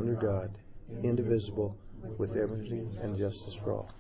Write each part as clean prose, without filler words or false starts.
under God, indivisible, with liberty and justice for all.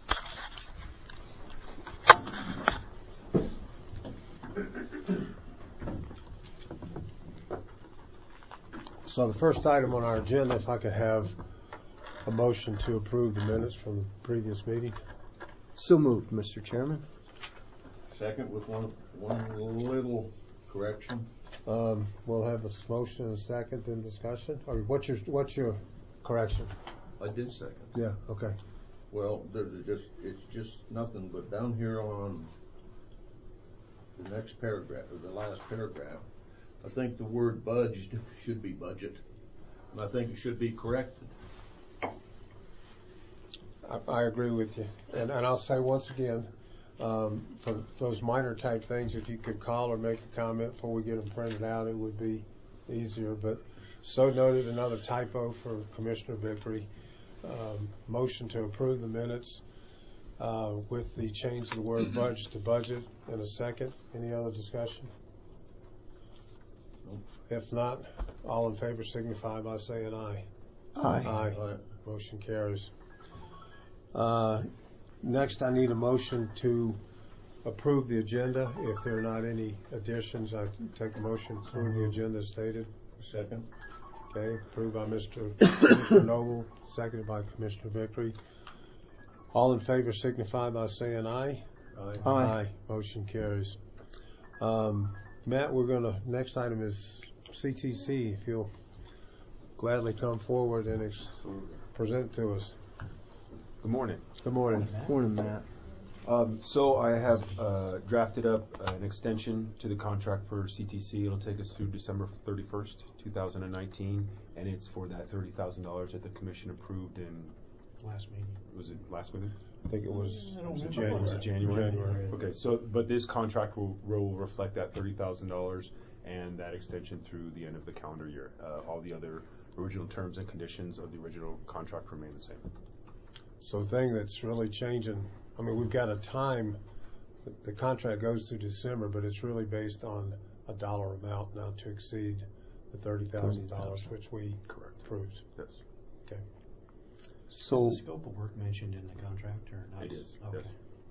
So the first item on our agenda, if I could have a motion to approve the minutes from the previous meeting. So moved, Mr. Chairman. Second with one little correction. We'll have a motion and a second, then discussion. Or what's your correction? I did second. Yeah. Okay. Well, it's just nothing but down here on the next paragraph, or the last paragraph, I think the word budged should be budget. And I think it should be corrected. I agree with you. And I'll say once again, for those minor type things, if you could call or make a comment before we get them printed out, it would be easier. But so noted, another typo for Commissioner Vickery. Motion to approve the minutes with the change of the word budget to budget in a second. Any other discussion? Nope. If not, all in favor signify by saying aye. Aye. Aye. Motion carries. Next, I need a motion to approve the agenda. If there are not any additions, I take a motion to approve the agenda as stated. Second. Okay, approved by Commissioner Noble, seconded by Commissioner Vickery. All in favor signify by saying aye. Aye. Aye. Motion carries. Matt, next item is CTC. If you'll gladly come forward and present to us. Good morning. Good morning. Morning, Matt. So I have drafted up an extension to the contract for CTC. It'll take us through December 31st, 2019, and it's for that $30,000 that the commission approved in last meeting. Was it last meeting? I think it was January. Was it January? January. Okay, but this contract will reflect that $30,000 and that extension through the end of the calendar year. All the other original terms and conditions of the original contract remain the same. So the thing that's really changing, I mean, we've got a time, the contract goes through December, but it's really based on a dollar amount not to exceed the $30,000, which we approved. Yes. Okay. So is the scope of work mentioned in the contract or not? It is. Okay.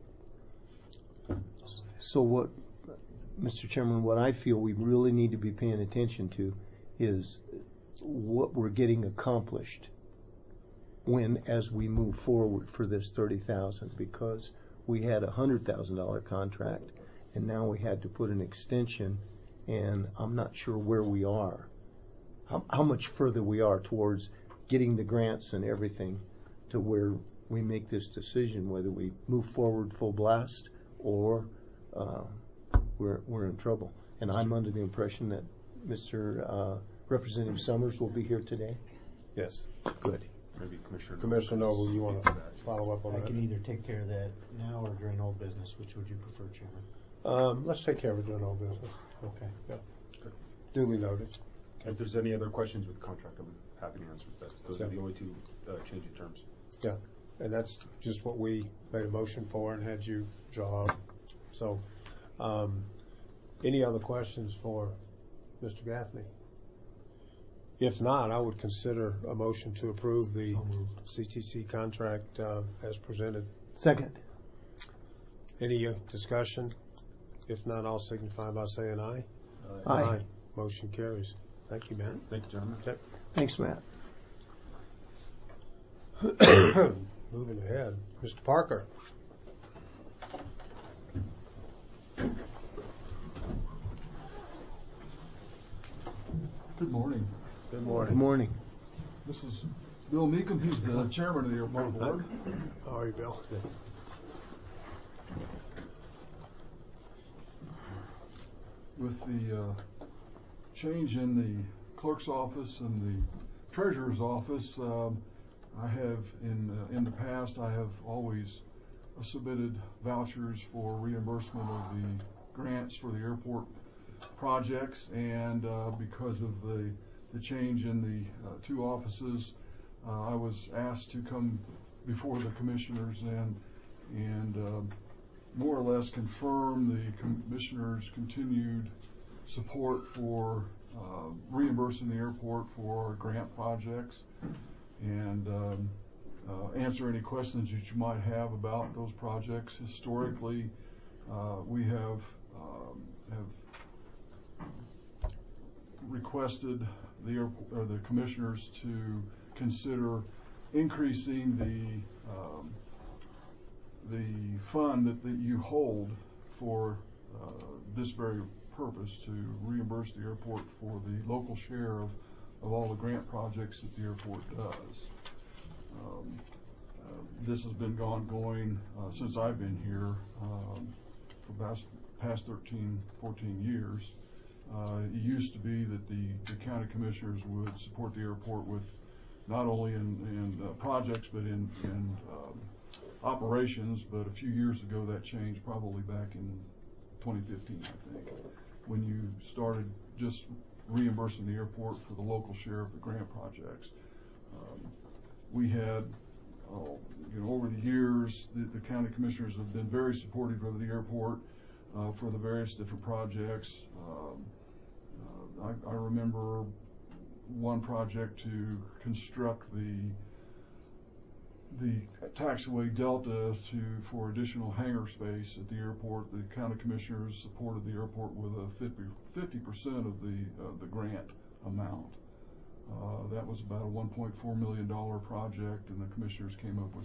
Yes. So what, Mr. Chairman, what I feel we really need to be paying attention to is what we're getting accomplished as we move forward for this $30,000, because we had a $100,000 contract and now we had to put an extension, and I'm not sure where we are, how much further we are towards getting the grants and everything to where we make this decision whether we move forward full blast or we're in trouble. And I'm under the impression that Mr. Representative Summers will be here today. Yes. Good. Maybe Commissioner Noble, you want to follow up on I that? can either take care of that now or during old business. Which would you prefer, Chairman? Let's take care of it during old business. Okay. Yeah. Good. Duly noted. If there's any other questions with the contract, I'm happy to answer that. Those Yeah. are the only two changing terms. Yeah, and that's just what we made a motion for and had you draw up. So, any other questions for Mr. Gaffney? If not, I would consider a motion to approve the CTC contract as presented. Second. Any discussion? If not, I'll signify by saying aye. Aye. Motion carries. Thank you, Matt. Thank you, gentlemen. Okay. Thanks, Matt. Moving ahead, Mr. Parker. Good morning. Good morning. Good morning. This is Bill Meekum. He's the chairman of the airport board. How are you, Bill? With the change in the clerk's office and the treasurer's office, I have in the past I have always submitted vouchers for reimbursement of the grants for the airport projects, and because of the change in the two offices, I was asked to come before the commissioners and more or less confirm the commissioners' continued support for reimbursing the airport for grant projects. and answer any questions that you might have about those projects. Historically, we have requested the commissioners to consider increasing the fund that you hold for this very purpose, to reimburse the airport for the local share of all the grant projects that the airport does. This has been going since I've been here for the past 13, 14 years. It used to be that the county commissioners would support the airport with not only in projects but in operations. But a few years ago that changed, probably back in 2015, I think, when you started just reimbursing the airport for the local share of the grant projects. We had, over the years, the county commissioners have been very supportive of the airport for the various different projects. I remember one project to construct the taxiway delta for additional hangar space at the airport. The county commissioners supported the airport with a 50% of the grant amount. That was about a $1.4 million project, and the commissioners came up with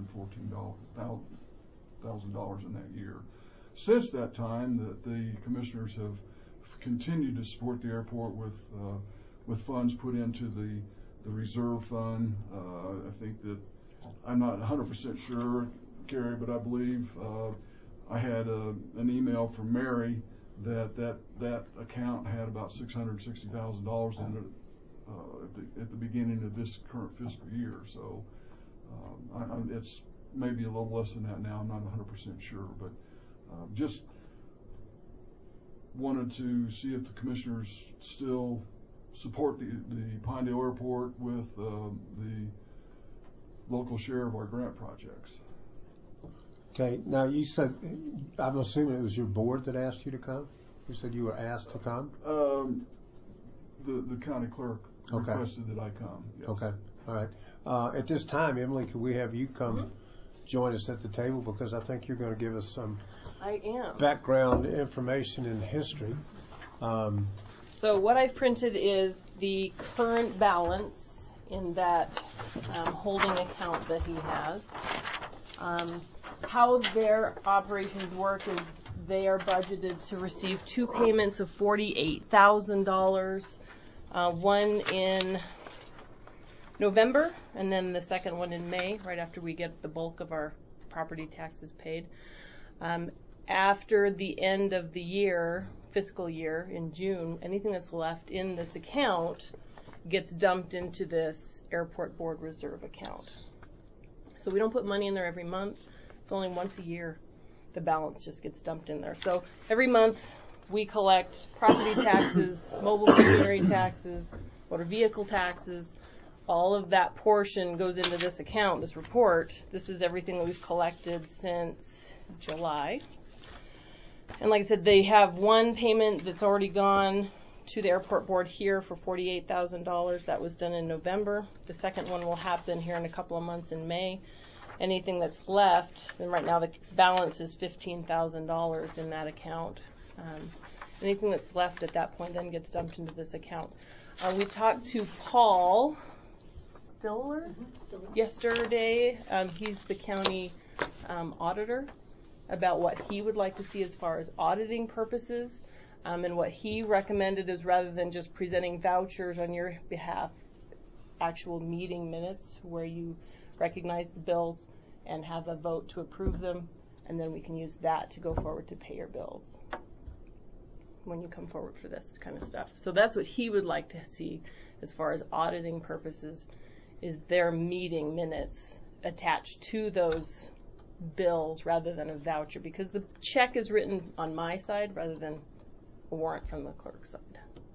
$714,000 in that year. Since that time, the commissioners have continued to support the airport with funds put into the reserve fund. I think that, I'm not 100% sure, Gary, but I believe I had an email from Mary that account had about $660,000 in it at the beginning of this current fiscal year. So it's maybe a little less than that now. I'm not 100% sure, but just wanted to see if the commissioners still support the Pinedale Airport with the local share of our grant projects. Okay, now you said, I'm assuming it was your board that asked you to come? You said you were asked to come? The county clerk requested that I come. Yes. Okay, all right. At this time, Emily, could we have you come join us at the table, because I think you're going to give us some background information and history. So what I've printed is the current balance in that holding account that he has. How their operations work is they are budgeted to receive two payments of $48,000, one in November and then the second one in May, right after we get the bulk of our property taxes paid. After the end of the year, fiscal year, in June, anything that's left in this account gets dumped into this airport board reserve account. So we don't put money in there every month. It's only once a year the balance just gets dumped in there. So every month we collect property taxes, mobile machinery taxes, motor vehicle taxes. All of that portion goes into this account, this report. This is everything that we've collected since July. And like I said, they have one payment that's already gone to the airport board here for $48,000. That was done in November. The second one will happen here in a couple of months in May. Anything that's left, and right now the balance is $15,000 in that account. Anything that's left at that point then gets dumped into this account. We talked to Paul Stiller yesterday. He's the county auditor, about what he would like to see as far as auditing purposes. And what he recommended is, rather than just presenting vouchers on your behalf, actual meeting minutes where you recognize the bills and have a vote to approve them, and then we can use that to go forward to pay your bills when you come forward for this kind of stuff. So that's what he would like to see as far as auditing purposes, is their meeting minutes attached to those bills rather than a voucher, because the check is written on my side rather than a warrant from the clerk's side.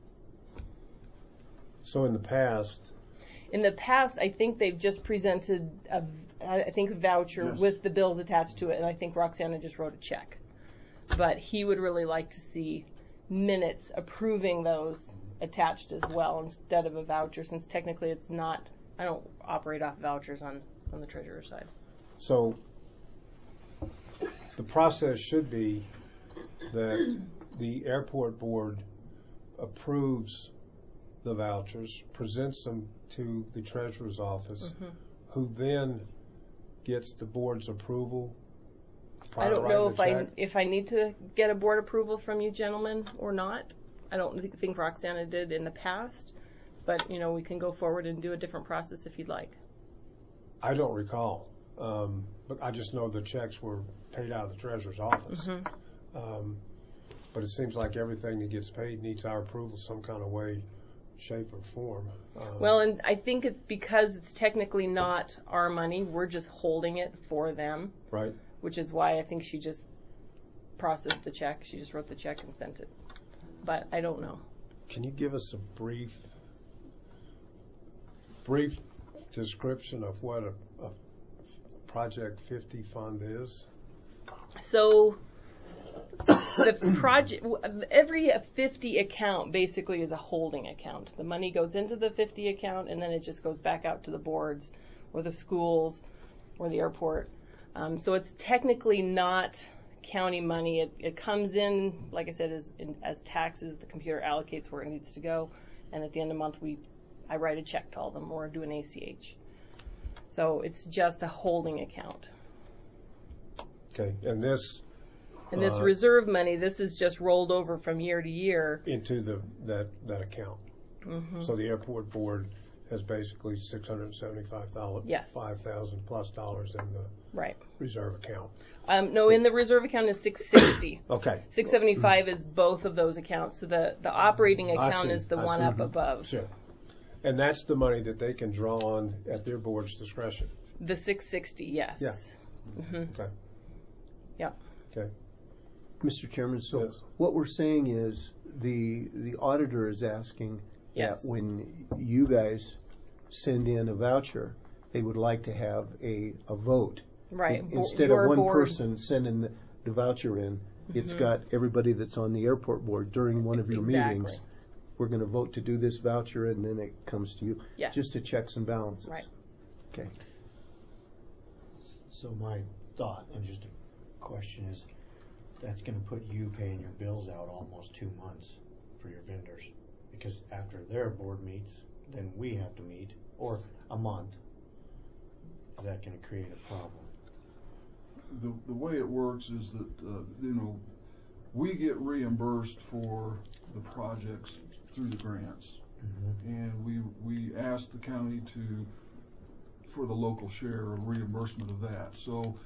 So in the past, I think they've just presented a voucher with the bills attached to it, and I think Roxana just wrote a check. But he would really like to see minutes approving those attached as well, instead of a voucher, since technically it's not operate off vouchers on the treasurer's side. So the process should be that the airport board approves the vouchers, presents them to the treasurer's office, who then gets the board's approval. I don't know check. if I need to get a board approval from you gentlemen or not. I don't think Roxana did in the past, but we can go forward and do a different process if you'd like. I don't recall, but I just know the checks were paid out of the treasurer's office. But it seems like everything that gets paid needs our approval some kind of way, shape, or form. Well, and I think it's because it's technically not our money. We're just holding it for them. Right. Which is why I think she just processed the check. She just wrote the check and sent it. But I don't know. Can you give us a brief description of what a Project 50 fund is? So the project, every 50 account basically is a holding account. The money goes into the 50 account and then it just goes back out to the boards or the schools or the airport. So it's technically not county money. It comes in, like I said, as taxes. The computer allocates where it needs to go, and at the end of the month, I write a check to all of them or do an ACH. So it's just a holding account. Okay, and this reserve money, this is just rolled over from year to year into that account. So the airport board has basically $675,000, yes, $5,000 plus dollars in the reserve account. No, in the reserve account is $660. Okay. $675 is both of those accounts. So the operating account is the one up above. Sure. And that's the money that they can draw on at their board's discretion. The $660, yes. Yeah. Okay. Yeah. Okay. Mr. Chairman, so Yes. what we're saying is the auditor is asking Yes. that when you guys send in a voucher, they would like to have a vote. Right. Instead Your of one board. person sending the voucher in, it's got everybody that's on the airport board during one of your meetings. We're going to vote to do this voucher, and then it comes to you. Yes. Just to checks and balances. Right. Okay. So my thought and just a question is, that's going to put you paying your bills out almost 2 months for your vendors, because after their board meets, then we have to meet, or a month. Is that going to create a problem? The way it works is that we get reimbursed for the projects through the grants, and we ask the county for the local share of reimbursement of that. So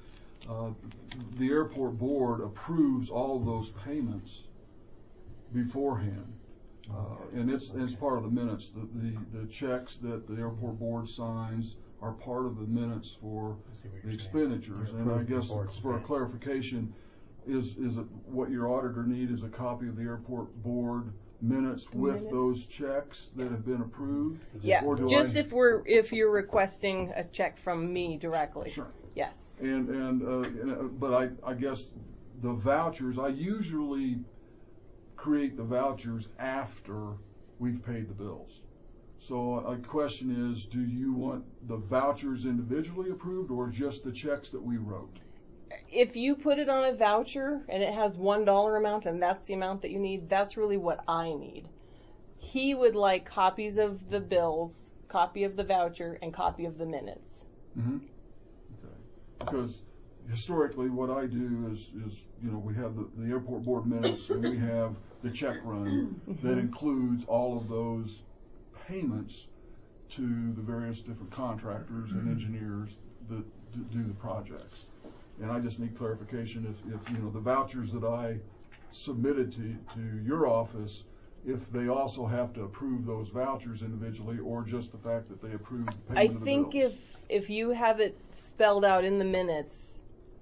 the airport board approves all of those payments beforehand, and it's part of the minutes. The checks that the airport board signs are part of the minutes for the expenditures. And I guess for a clarification, is it what your auditor need is a copy of the airport board minutes with those checks that have been approved? Yeah, Or just if you're requesting a check from me directly. Sure. Yes. But I guess the vouchers, I usually create the vouchers after we've paid the bills. So a question is, do you want the vouchers individually approved or just the checks that we wrote? If you put it on a voucher and it has $1 amount and that's the amount that you need, that's really what I need. He would like copies of the bills, copy of the voucher, and copy of the minutes. Okay. Because historically what I do is we have the airport board minutes and we have the check run that includes all of those payments to the various different contractors and engineers that do the projects. And I just need clarification if the vouchers that I submitted to your office, if they also have to approve those vouchers individually, or just the fact that they approve the payment of the bills. I think if you have it spelled out in the minutes,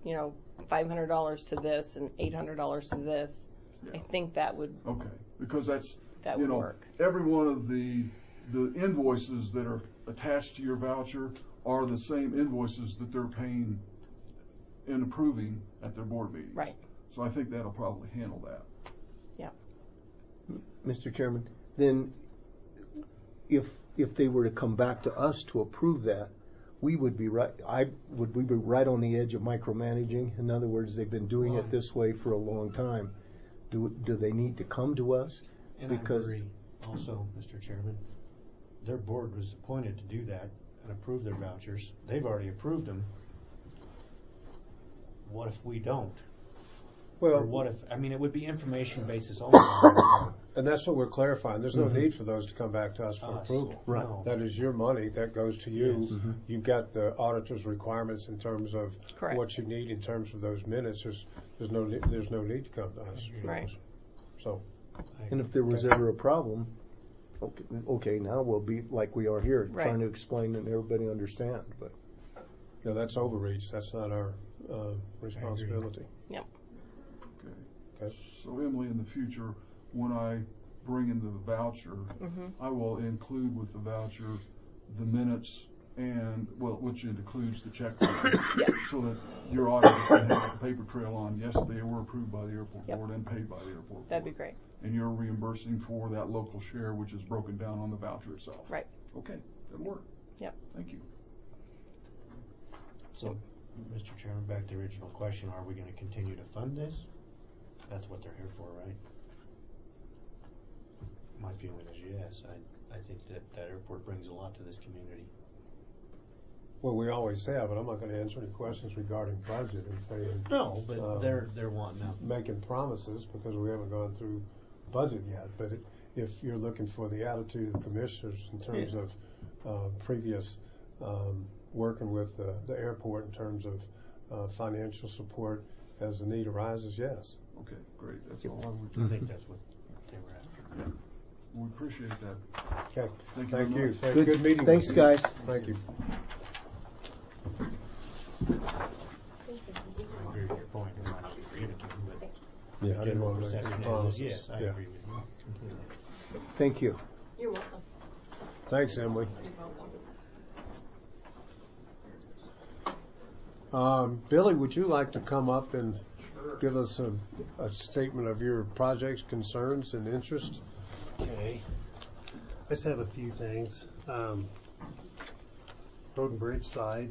$500 to this and $800 to this, I think that would because that would work. Every one of the invoices that are attached to your voucher are the same invoices that they're paying and approving at their board meetings. Right. So I think that'll probably handle that. Yeah. Mr. Chairman, then if if they were to come back to us to approve that, we would be right, would we be right on the edge of micromanaging? In other words, they've been doing it this way for a long time. Do they need to come to us? And I agree also, Mr. Chairman, their board was appointed to do that and approve their vouchers. They've already approved them. What if we don't? Or Well, what if, I mean, it would be information basis only. and that's what we're clarifying. There's no need for those to come back to us for Us. approval. Right. No. That is your money, that goes to you. Yes. You've got the auditor's requirements in terms of Correct. what you need in terms of those minutes. There's no need to come to us. for Right. those. So, And if there was ever a problem, okay, now we'll be like we are here, Right. trying to explain and everybody understand. But no, that's overreach. That's not our responsibility. Yep. Okay. So Emily, in the future, when I bring in the voucher, I will include with the voucher the minutes and, well, which includes the check. So that your auditor can have a paper trail on, yes, they were approved by the airport Yep. board and paid by the airport board. That'd be great. And you're reimbursing for that local share, which is broken down on the voucher itself. Right. Okay, that'll work. Yep. Thank you. So, Mr. Chairman, back to the original question, are we gonna continue to fund this? That's what they're here for, right? My feeling is yes. I think that airport brings a lot to this community. Well, we always have, and I'm not going to answer any questions regarding budget and saying No, but they're wanting out. making promises because we haven't gone through budget yet. But if you're looking for the attitude of the commissioners in terms of previous working with the airport in terms of financial support as the need arises, yes. Okay, great. That's all I would. I think that's what they were after. We appreciate that. Okay. Thank you Thank very you. much. Hey, Good. good meeting. Thanks, with you. guys. Thank you. I agree with your point. We might not be communicating, but Yeah, I didn't want to make perception any is, promises. yes, I Yeah. agree with you completely. thank you. You're welcome. Thanks, Emily. You're welcome. Billy, would you like to come up and give us a statement of your project's concerns and interest? Okay. I just have a few things. Road and bridge side,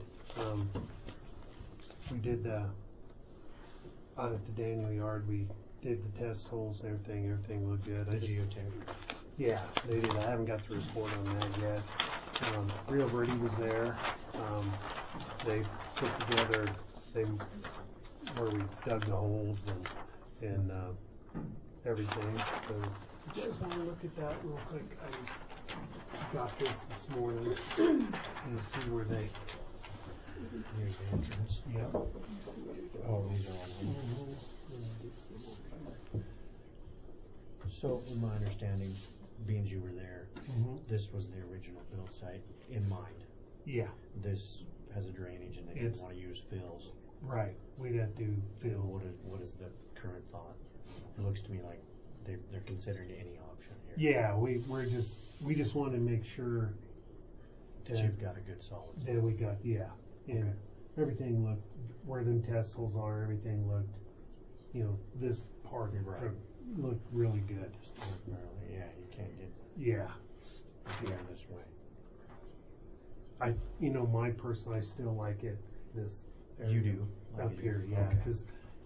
we did, out at the Daniel Yard, we did the test holes and everything looked good. The geotech. Yeah, they did. I haven't got the report on that yet. Rio Verde was there. They put together, where we dug the holes and everything. So, you guys want to look at that real quick? I just got this morning. And see where they. Here's the entrance. Yep. Oh, these are all. So, in my understanding, being as you were there, this was the original build site in mind. Yeah, This has a drainage and they didn't It's- want to use fills. right. We'd have to fill. What is the current thought? It looks to me like they're considering any option here. Yeah, we just want to make sure That you've got a good solid. that we got, yeah. And Okay. everything looked, where them test holes are, everything looked, this part Right. looked really good. Ordinarily, yeah, you can't get Yeah. here this way. My personal, I still like it, this area. You do? Like Up it here, here? yeah, Okay. because,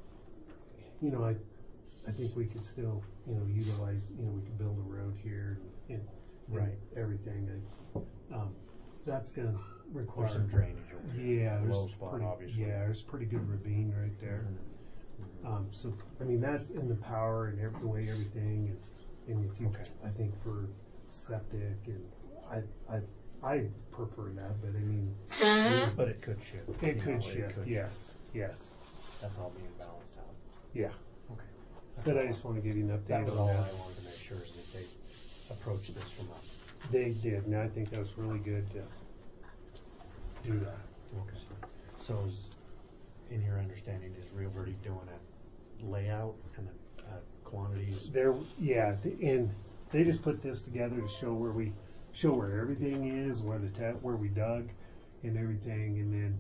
I think we could still, utilize, we could build a road here and Right. everything. That's gonna require. There's some drainage over here. Yeah, Low there's spot, pretty, obviously. yeah, there's pretty good ravine right there. So, that's in the power and the way everything, and if you, Okay. I think for septic, and I prefer that, but But it could shift. it You know, could shift, yes. That's all being balanced out. Yeah, Okay. but I just want to give you an update That was on all that. I wanted to make sure is that they approached this from us. They did, and I think that was really good to do that. Okay. So in your understanding, is Rio Verde doing a layout and the quantities? And they just put this together to show where everything is, where we dug and everything, and then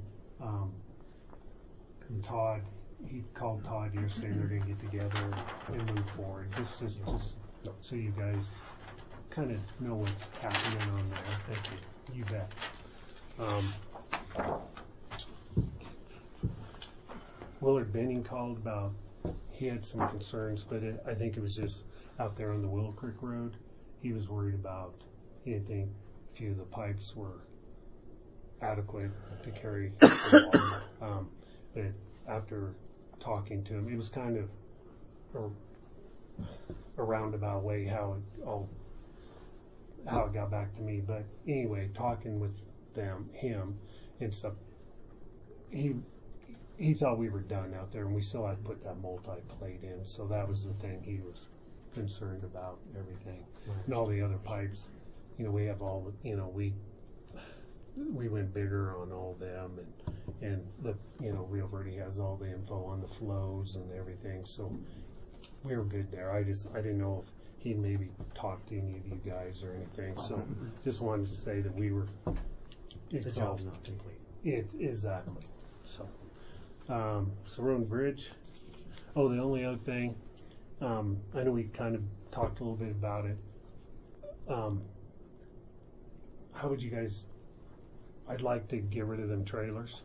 Todd, he called Todd yesterday, and they're gonna get together and move forward. Just so you guys kind of know what's happening on there. Thank you. You bet. Willard Benning called about, he had some concerns, but I think it was just out there on the Willow Creek Road. He was worried about, he didn't think a few of the pipes were adequate to carry the water. But after talking to him, it was kind of a roundabout way how it got back to me. But anyway, talking with him and stuff, he thought we were done out there, and we still had to put that multi-plate in. So that was the thing he was concerned about, everything. And all the other pipes, we have all, we went bigger on all of them, and the, Rio Verde has all the info on the flows and everything. So we were good there. I didn't know if he maybe talked to any of you guys or anything. So just wanted to say that we were. The job's not complete. It's exactly. So, Road and Bridge. Oh, the only other thing, I know we kind of talked a little bit about it. How would you guys? I'd like to get rid of them trailers.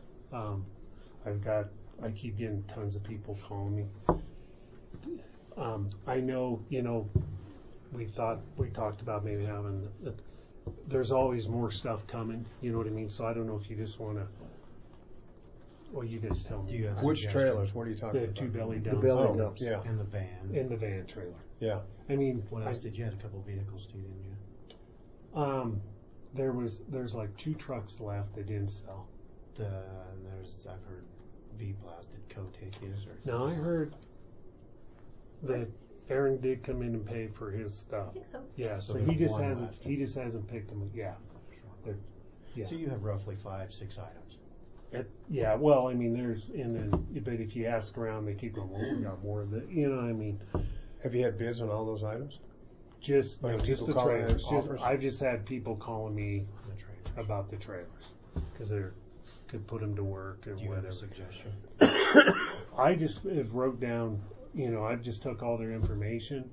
I keep getting tons of people calling me. I know, we talked about maybe having, there's always more stuff coming, you know what I mean? So I don't know if you just want to, well, you guys tell me. Which trailers? What are you talking The about? two belly dumps. belly Oh, dumps. yeah. And the van. And the van trailer. Yeah. I mean, What else did you had a couple vehicles too, didn't you? there's like 2 trucks left that didn't sell. I've heard V-Blast did take his or. Now I heard that Aaron did come in and pay for his stuff. I think so. Yeah, So so there's he just one hasn't left. he just hasn't picked them. Yeah. Yeah. So you have roughly 5-6 items. Yeah, well, I mean, but if you ask around, they keep going, well, we got more of the, you know what I mean? Have you had bids on all those items? Just Like just people the calling in trailers. offers? I've just had people calling me The trailers. about the trailers because they could put them to work or Do you have whatever. a suggestion? I just wrote down, I just took all their information.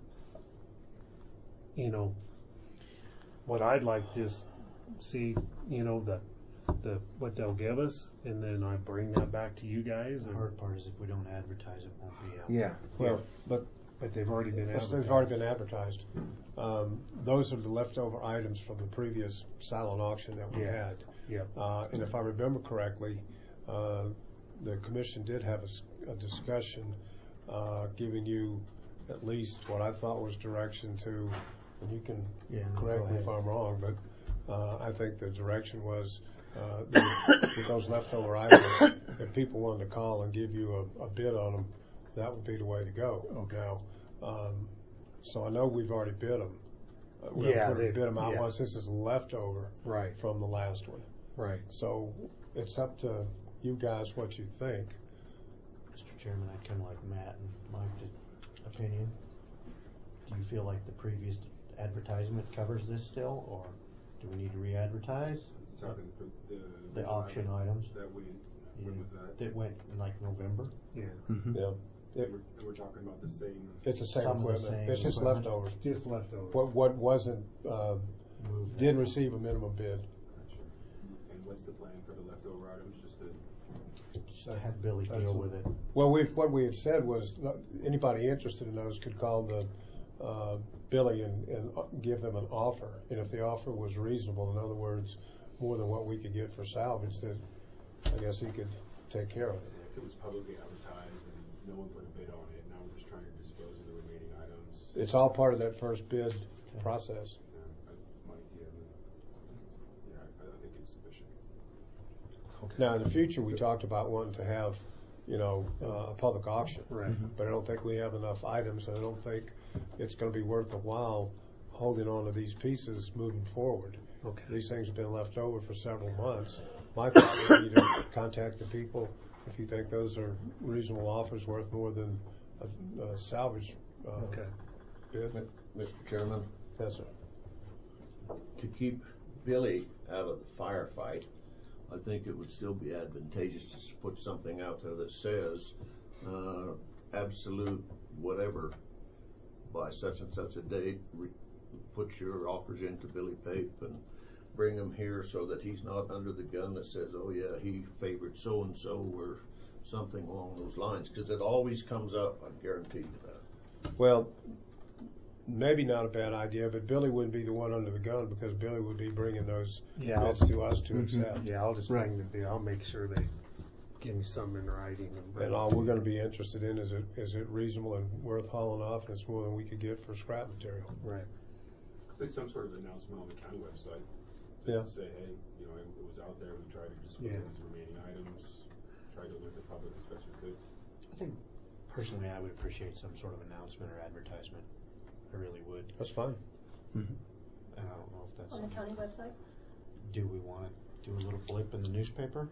What I'd like to see, the what they'll give us, and then I bring that back to you guys. The And, hard part is if we don't advertise, it won't be out. Yeah. Well, but but they've already been yes, advertised. they've already been advertised. Those are the leftover items from the previous silent auction that we Yes. had. Yep. And if I remember correctly, the commission did have a discussion giving you at least what I thought was direction to, and you can correct go me if ahead. I'm wrong, but I think the direction was with those leftover items, if people wanted to call and give you a bid on them, that would be the way to go. Okay. Now, so I know we've already bid them. Yeah, We've bid them out yeah. once. This is leftover Right. from the last one. Right. So it's up to you guys what you think. Mr. Chairman, I'd kind of like Matt and Mike's opinion. Do you feel like the previous advertisement covers this still, or do we need to re-advertise? Talking for The auction items that when was that? that went in like November? Yeah. Yeah. We're talking about the same. It's the same Some of the equipment. same It's just equipment. leftovers. Just leftover. What wasn't, Moved didn't out. receive a minimum bid. And what's the plan for the leftover items? Just to Just to have Billy That's deal a- with it. Well, what we had said was anybody interested in those could call the Billy and give them an offer. And if the offer was reasonable, in other words, more than what we could get for salvage, then I guess he could take care of it. if it was publicly advertised and no one put a bid on it, now we're just trying to dispose of the remaining items. It's all part of that first bid process. I think it's sufficient. Now, in the future, we talked about wanting to have, a public auction. Right. But I don't think we have enough items, and I don't think it's going to be worth the while holding on to these pieces moving forward. Okay. These things have been left over for several months. My thought would be to contact the people if you think those are reasonable offers worth more than a salvage Okay. bid. Mr. Chairman, Yes, sir. to keep Billy out of the firefight, I think it would still be advantageous to put something out there that says, absolute whatever by such and such a date put your offers into Billy Pape and bring him here so that he's not under the gun that says, oh yeah, he favored so-and-so or something along those lines, because it always comes up, I guarantee you that. Well, maybe not a bad idea, but Billy wouldn't be the one under the gun because Billy would be bringing those Yeah, bids to us to accept. Yeah, I'll just bring the bill. I'll make sure they give me something in writing. And all we're going to be interested in is it reasonable and worth hauling off, and it's more than we could get for scrap material. Right. Like some sort of announcement on the county website. Yeah. Say, hey, you know, it was out there. We tried to just put these remaining items, try to alert the public as best we could. I think personally I would appreciate some sort of announcement or advertisement. I really would. That's fine. And I don't know if that's On the county website? Do we want to do a little blip in the newspaper?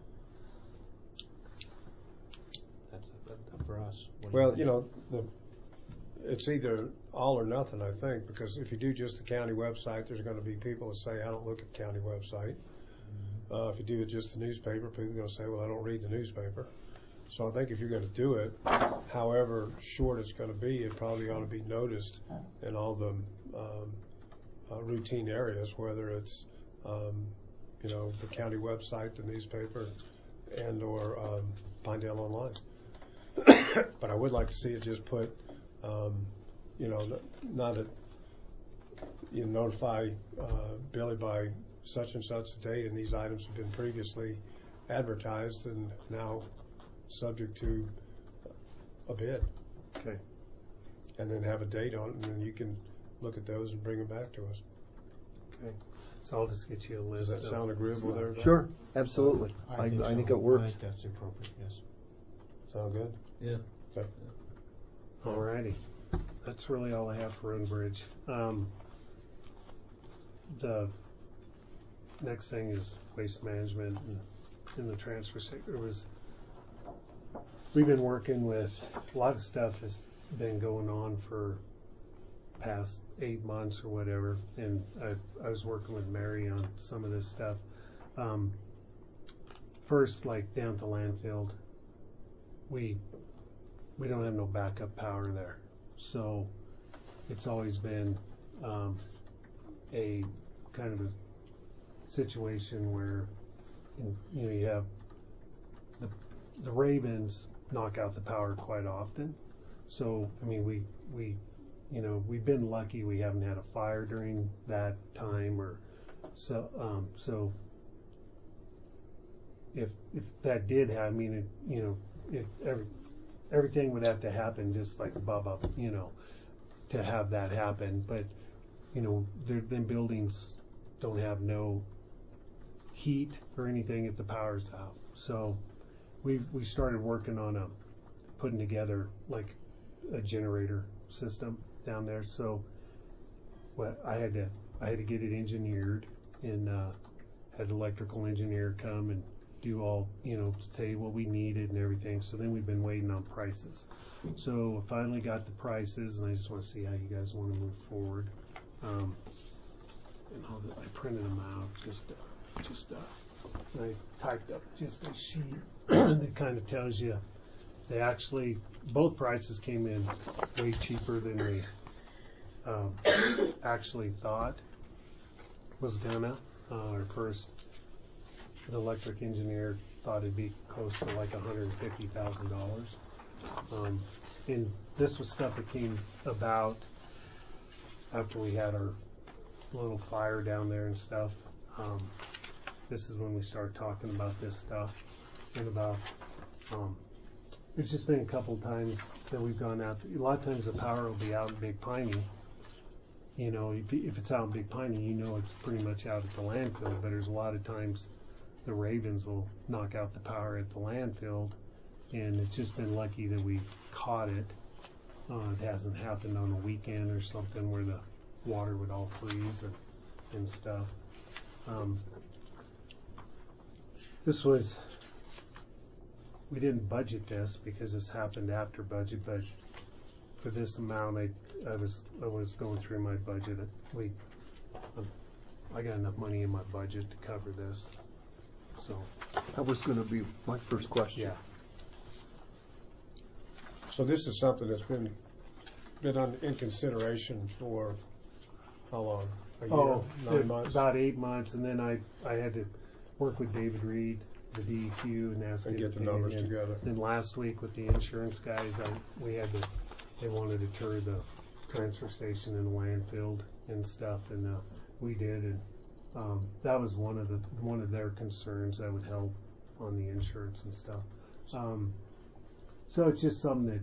That's up for us. What do Well, think? you know, it's either all or nothing, I think, because if you do just the county website, there's going to be people that say, I don't look at the county website. If you do it just the newspaper, people are going to say, well, I don't read the newspaper. So I think if you're going to do it, however short it's going to be, it probably ought to be noticed in all the routine areas, whether it's, you know, the county website, the newspaper, and or Pinedale Online. But I would like to see it just put, you know, not a, you notify Billy by such and such date, and these items have been previously advertised and now subject to a bid. Okay. And then have a date on it, and then you can look at those and bring them back to us. Okay. So I'll just get you a list. Does that sound agreeable with everybody? Sure, absolutely. I think so. it works. I think that's appropriate, yes. Sound good? Yeah. Okay. Alrighty. That's really all I have for Unbridge. The next thing is waste management in the transfer sector. We've been working with a lot of stuff has been going on for past 8 months or whatever, and I was working with Mary on some of this stuff. First, like down to Landfill, we don't have no backup power there, so it's always been a kind of a situation where you know you have the Ravens knock out the power quite often. So I mean we you know we've been lucky we haven't had a fire during that time or so if that did happen, I mean it, you know if everything would have to happen just like Bubba, you know, to have that happen. But you know them buildings don't have no heat or anything if the power's out. So we started working on putting together like a generator system down there. So what I had to get it engineered and had an electrical engineer come and do all, you know, say what we needed and everything. So then we've been waiting on prices. So I finally got the prices, and I just want to see how you guys want to move forward. And I printed them out, I typed up just a sheet that kind of tells you they actually, both prices came in way cheaper than we actually thought was gonna. Our first, the electric engineer thought it'd be close to like $150,000. And this was stuff that came about after we had our little fire down there and stuff. This is when we started talking about this stuff and about it's just been a couple times that we've gone out. A lot of times the power will be out in Big Piney. You know, if it's out in Big Piney, you know it's pretty much out at the landfill. But there's a lot of times the Ravens will knock out the power at the landfill, and it's just been lucky that we caught it. It hasn't happened on a weekend or something where the water would all freeze and stuff. This was, we didn't budget this because this happened after budget, but for this amount, I was going through my budget. I got enough money in my budget to cover this. So That was going to be my first question. yeah, So this is something that's been in consideration for How long? A year? Oh, 9 months? about 8 months, and then I had to work with David Reed, the DEQ, and ask And his get the opinion. numbers together. Then last week with the insurance guys, they wanted to tour the transfer station and the landfill and stuff, and we did, and that was one of their concerns that would help on the insurance and stuff. So it's just something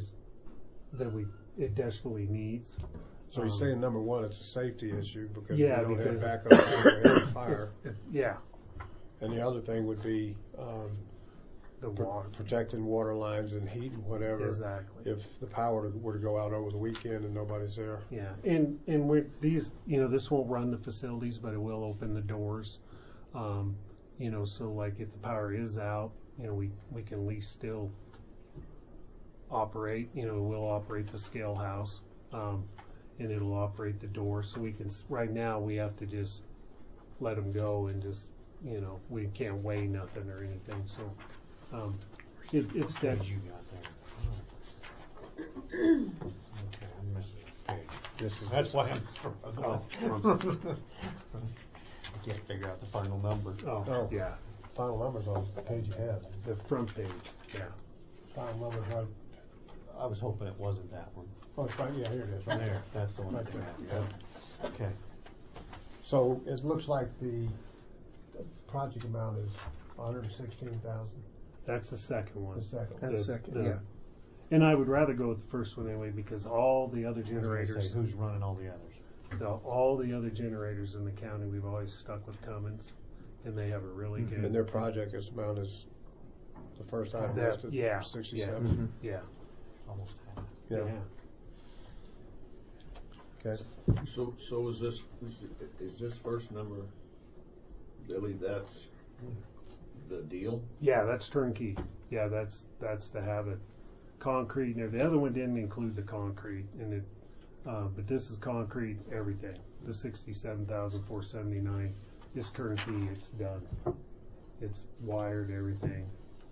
it desperately needs. So you're saying number one, it's a safety issue because Yeah, we don't have because- backup if we have a fire. Yeah, And the other thing would be the water. protecting water lines and heat and whatever. Exactly. If the power were to go out over the weekend and nobody's there. Yeah, and with these, this won't run the facilities, but it will open the doors. So like if the power is out, we can at least still operate. We'll operate the scale house, and it'll operate the door. So we can. Right now, we have to just let them go and just, we can't weigh nothing or anything. So it's What dead. page you got there? Okay, I'm missing a page. That's why I'm struggling. I can't figure out the final number. Oh, yeah, Final numbers on the page you have. the front page. Yeah. Final numbers right. I was hoping it wasn't that one. Oh, it's right. Yeah, here it is. Right There, that's the one. Right there. Yeah. Okay. So it looks like the project amount is 116,000. That's the second one. The second. That's second, yeah. And I would rather go with the first one anyway, because all the other I was gonna generators, say, who's running all the others? all the other generators in the county, we've always stuck with Cummins, and they have a really good. And their project amount is the first item That- listed. yeah, 67. Yeah. Almost half. Yeah. Yeah. Okay. So is this first number, Billy, that's the deal? Yeah, that's turnkey. Yeah, that's to have it concrete. Now the other one didn't include the concrete in it, but this is concrete everything. The 67,479 is turnkey. It's done. It's wired everything.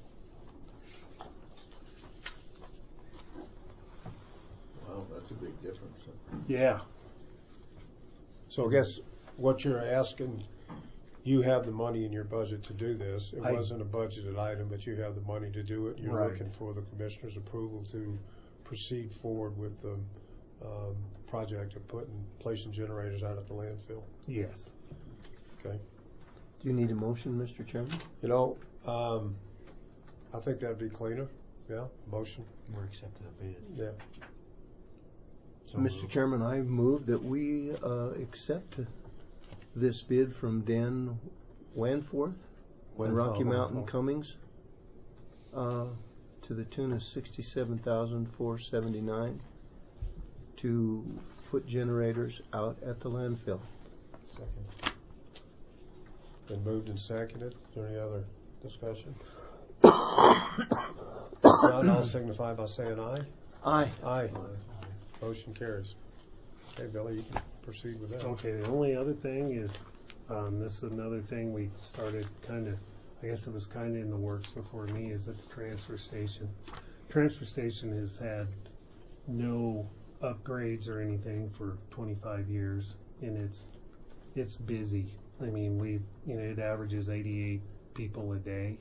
Wow, that's a big difference. Yeah. So I guess what you're asking, you have the money in your budget to do this. It I- wasn't a budgeted item, but you have the money to do it. You're Right. looking for the commissioner's approval to proceed forward with the project of placing generators out at the landfill. Yes. Okay. Do you need a motion, Mr. Chairman? I think that'd be cleaner. Yeah, motion. We're accepting a bid. Yeah. So Mr. Chairman, I move that we accept this bid from Dan Wanforth and Rocky Mountain Cummings to the tune of $67,479 to put generators out at the landfill. Second. Been moved and seconded. Is there any other discussion? None, I'll signify by saying aye. Aye. Aye. Motion carries. Okay, Billy, you can proceed with that. Okay, the only other thing is, this is another thing we started I guess it was kind of in the works before me, is at the transfer station. Transfer station has had no upgrades or anything for 25 years, and it's busy. I mean, it averages 88 people a day.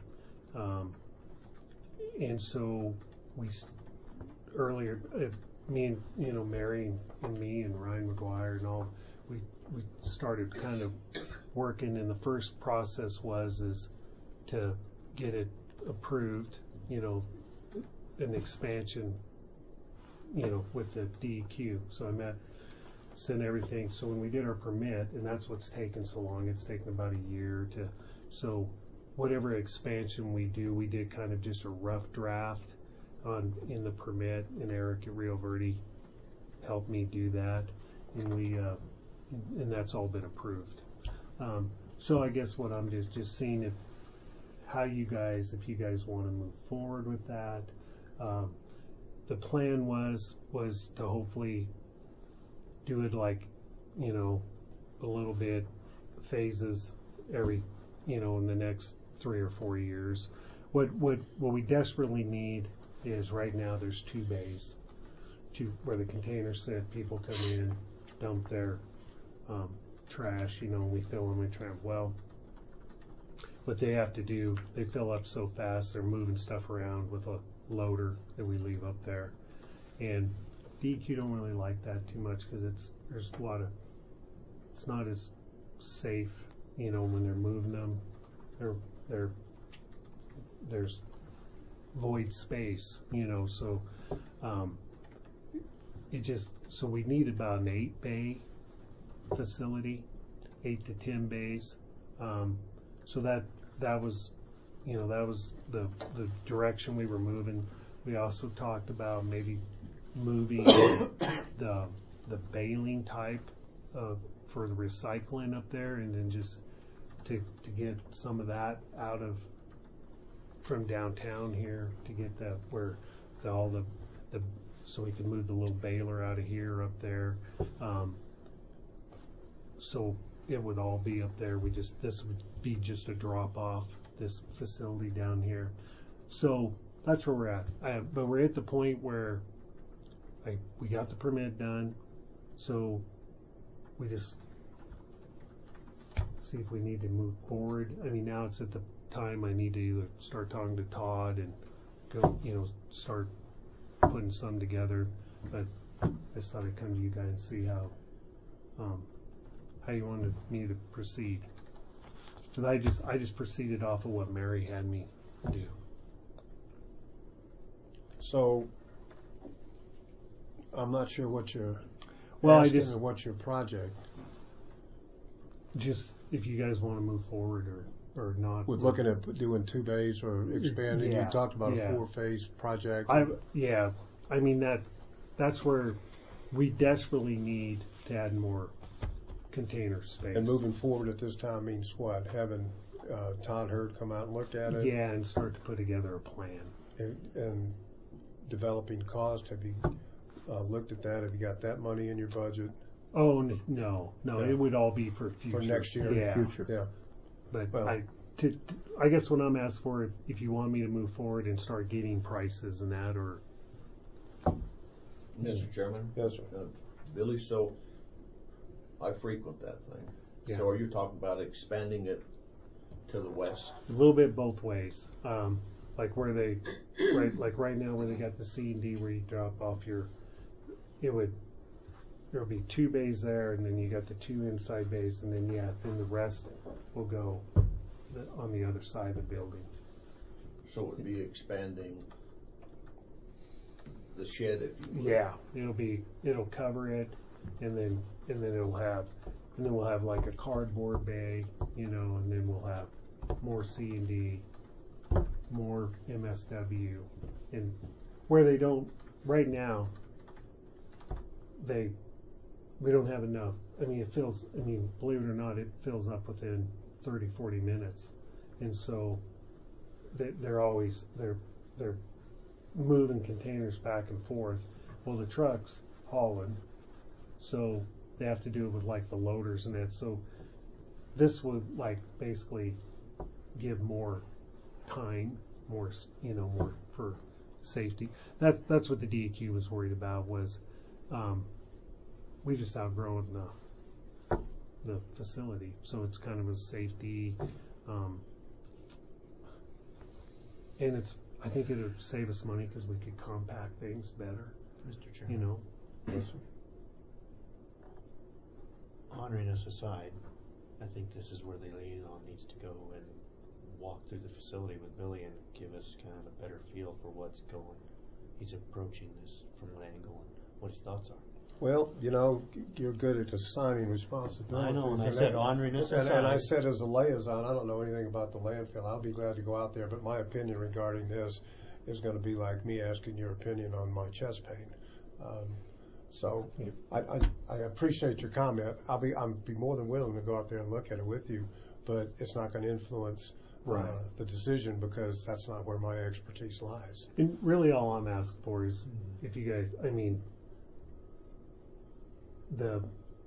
And so earlier, me and Mary and me and Ryan McGuire and all, we started kind of working, and the first process is to get it approved, an expansion, with the DEQ. So sent everything. So when we did our permit, and that's what's taken so long, it's taken about a year so whatever expansion we do, we did kind of just a rough draft in the permit, and Eric at Rio Verde helped me do that, and and that's all been approved. So I guess what I'm just seeing if you guys want to move forward with that. The plan was to hopefully do it like, a little bit phases every, in the next 3 or 4 years. What we desperately need is right now there's 2 bays, where the containers sit, people come in, dump their trash, we fill them in tram. Well, what they have to do, they fill up so fast, they're moving stuff around with a loader that we leave up there. And DEQ don't really like that too much because there's a lot of, it's not as safe, when they're moving them. There's void space, so so we need about an 8-bay facility, 8 to 10 bays. So that was, that was the direction we were moving. We also talked about maybe moving the baling type for the recycling up there, and then just to get some of that out of from downtown here to get so we can move the little baler out of here up there. So it would all be up there. This would be just a drop off, this facility down here. So that's where we're at. But we're at the point where we got the permit done. So we just see if we need to move forward. I mean, now it's at the time I need to either start talking to Todd and go, start putting some together. But I just thought I'd come to you guys and see how you wanted me to proceed. Because I just proceeded off of what Mary had me do. So I'm not sure what you're asking or what's your project. Just if you guys want to move forward or not. With looking at doing 2 bays or expanding, Yeah, you talked about a yeah. 4-phase project. I mean that's where we desperately need to add more container space. And moving forward at this time means what? Having Todd Hurd come out and look at it? Yeah, and start to put together a plan. And developing cost, have you looked at that? Have you got that money in your budget? Oh, no, Yeah. it would all be for future. For next year? Yeah. Future. Yeah. But Well- I guess what I'm asked for, if you want me to move forward and start getting prices and that, or Mr. Chairman? Yes, sir. Billy, so I frequent that thing. Yeah. So are you talking about expanding it to the west? a little bit both ways. Like where they, right now where they got the C and D where you drop off there'll be 2 bays there, and then you got the 2 inside bays, and then then the rest will go on the other side of the building. So it would be expanding the shed, if you will. Yeah, it'll cover it, and then we'll have like a cardboard bay, and then we'll have more C and D, more MSW, and where they don't right now, we don't have enough. I mean, believe it or not, it fills up within 30, 40 minutes, and so they're moving containers back and forth. Well, the truck's hauling, so they have to do it with like the loaders and that. So this would basically give more time, more for safety. That's what the DEQ was worried about was we just outgrown the facility, so it's kind of a safety, and I think it would save us money because we could compact things better. Mr. Chairman. Yes, sir. Honoring us aside, I think this is where the liaison needs to go and walk through the facility with Billy and give us kind of a better feel for what's going. He's approaching this from an angle and what his thoughts are. Well, you're good at assigning responsibilities. I know, and I said honoring us aside. And I said as a liaison, I don't know anything about the landfill. I'll be glad to go out there, but my opinion regarding this is going to be like me asking your opinion on my chest pain. So I appreciate your comment. I'll be more than willing to go out there and look at it with you, but it's not going to influence the decision because that's not where my expertise lies. And really, all I'm asking for is if you guys, the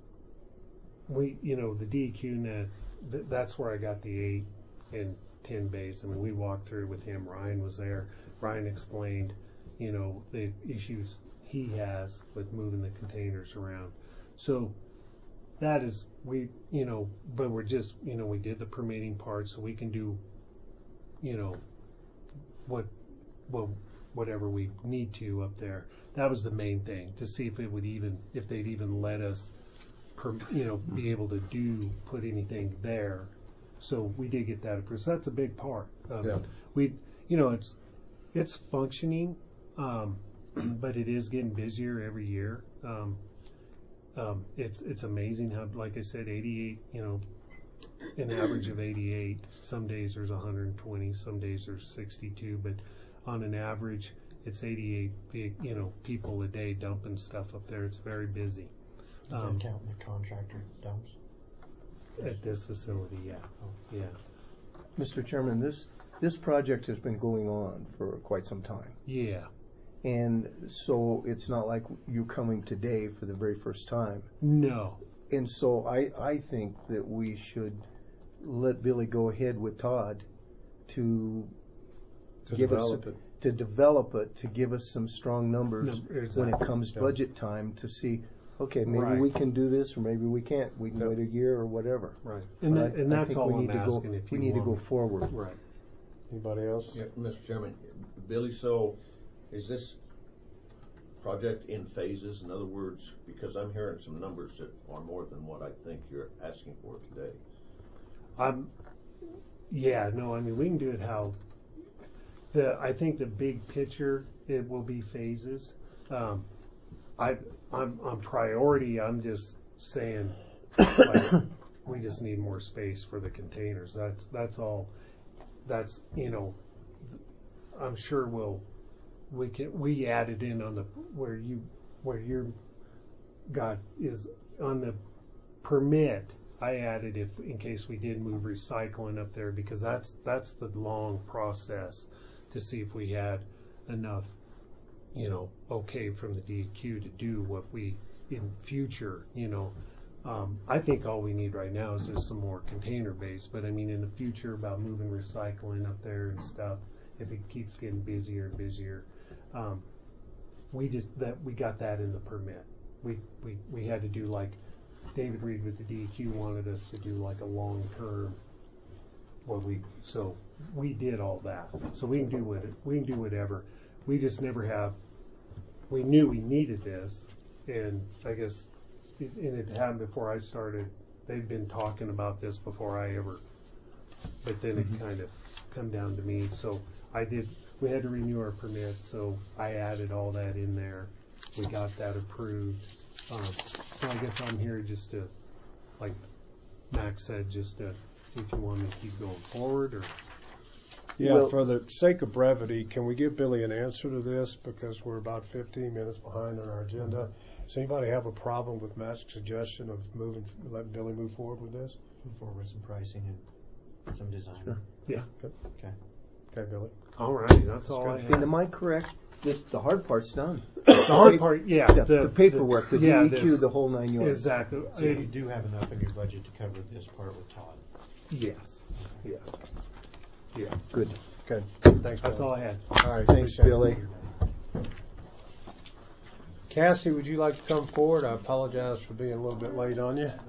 DEQ net, that's where I got the 8 and 10 bays. We walked through with him. Ryan was there. Ryan explained, the issues he has with moving the containers around. So that is, but we're just, we did the permitting part, so we can do, whatever we need to up there. That was the main thing, to see if they'd even let us, be able to put anything there. So we did get that approved. So that's a big part. It's functioning, but it is getting busier every year. It's amazing how, like I said, 88, an average of 88. Some days there's 120, some days there's 62, but on an average, it's 88 people a day dumping stuff up there. It's very busy. Does that count the contractor dumps? At this facility, yeah. Yeah. Mr. Chairman, this project has been going on for quite some time. Yeah. And so it's not like you're coming today for the very first time. No. And so I think that we should let Billy go ahead with Todd to give us to develop it, to give us some strong numbers when it comes budget time, to see, okay, maybe we can do this, or maybe we can't. We can wait a year or whatever. Right. And that's all I'm asking. We need to go forward. Right. Anybody else? Yeah, Mr. Chairman, Billy, so is this project in phases? In other words, because I'm hearing some numbers that are more than what I think you're asking for today. We can do it how. I think the big picture, it will be phases. I'm on priority. I'm just saying, we just need more space for the containers. That's all. That's I'm sure we added in on the where you got is on the permit. I added in case we did move recycling up there, because that's the long process to see if we had enough, okay from the DEQ to do what we in future, I think all we need right now is just some more container base. But I mean, in the future, about moving recycling up there and stuff, if it keeps getting busier and busier, we got that in the permit. We had to do, like David Reed with the DEQ wanted us to do like a long term. So we did all that. So we can do whatever. We just never have. We knew we needed this, and I guess. And it happened before I started. They've been talking about this before I ever, but then it kind of come down to me. So we had to renew our permit, so I added all that in there. We got that approved. So I guess I'm here just to, like Max said, just to see if you want me to keep going forward or. Yeah, for the sake of brevity, can we give Billy an answer to this, because we're about 15 minutes behind on our agenda? Does anybody have a problem with Matt's suggestion of letting Billy move forward with this? Move forward with some pricing and some design. Sure. Yeah. Good. Okay, Billy. All right, that's all I have. And am I correct? The hard part's done. The hard part, yeah. The paperwork, the DEQ, the whole 9 yards. Exactly. so you do have enough in your budget to cover this part with Todd? Yes. Yeah. Yeah. Good. Okay. Thanks, Billy. That's all I had. All right. Thanks, appreciate it. Billy. Cassie, would you like to come forward? I apologize for being a little bit late on you.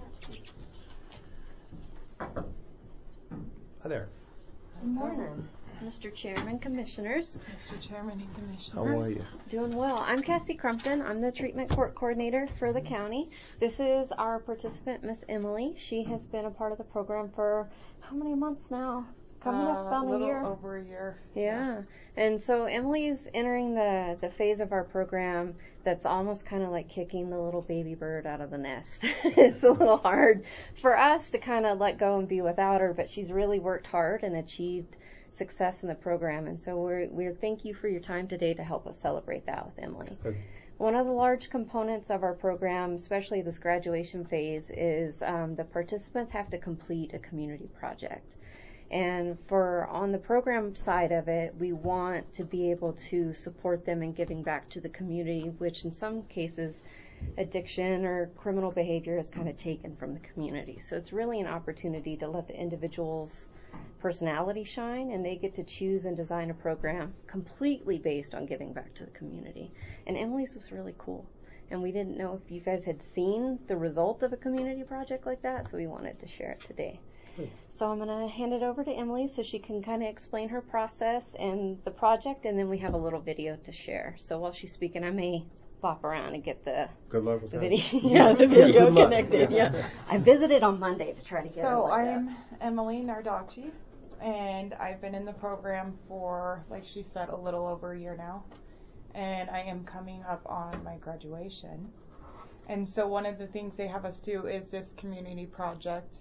Hi there. Good morning, Mr. Chairman, Commissioners. Mr. Chairman and Commissioners. How are you? Doing well. I'm Cassie Crumpton. I'm the treatment court coordinator for the county. This is our participant, Miss Emily. She has been a part of the program for how many months now? Coming up about a year. Over a year. Yeah. And so Emily's entering the phase of our program that's almost kind of like kicking the little baby bird out of the nest. It's a little hard for us to kind of let go and be without her, but she's really worked hard and achieved success in the program. And so we're thank you for your time today to help us celebrate that with Emily. Good. One of the large components of our program, especially this graduation phase, is the participants have to complete a community project. And on the program side of it, we want to be able to support them in giving back to the community, which in some cases, addiction or criminal behavior is kind of taken from the community. So it's really an opportunity to let the individual's personality shine, and they get to choose and design a program completely based on giving back to the community. And Emily's was really cool. and we didn't know if you guys had seen the result of a community project like that, so we wanted to share it today. So I'm going to hand it over to Emily so she can kind of explain her process and the project, and then we have a little video to share. So while she's speaking, I may bop around and get the Good luck with the that. video, the video good luck. connected. Yeah. I visited on Monday to try to get it So like I'm Emily Nardaci, and I've been in the program for, like she said, a little over a year now, and I am coming up on my graduation. And so one of the things they have us do is this community project.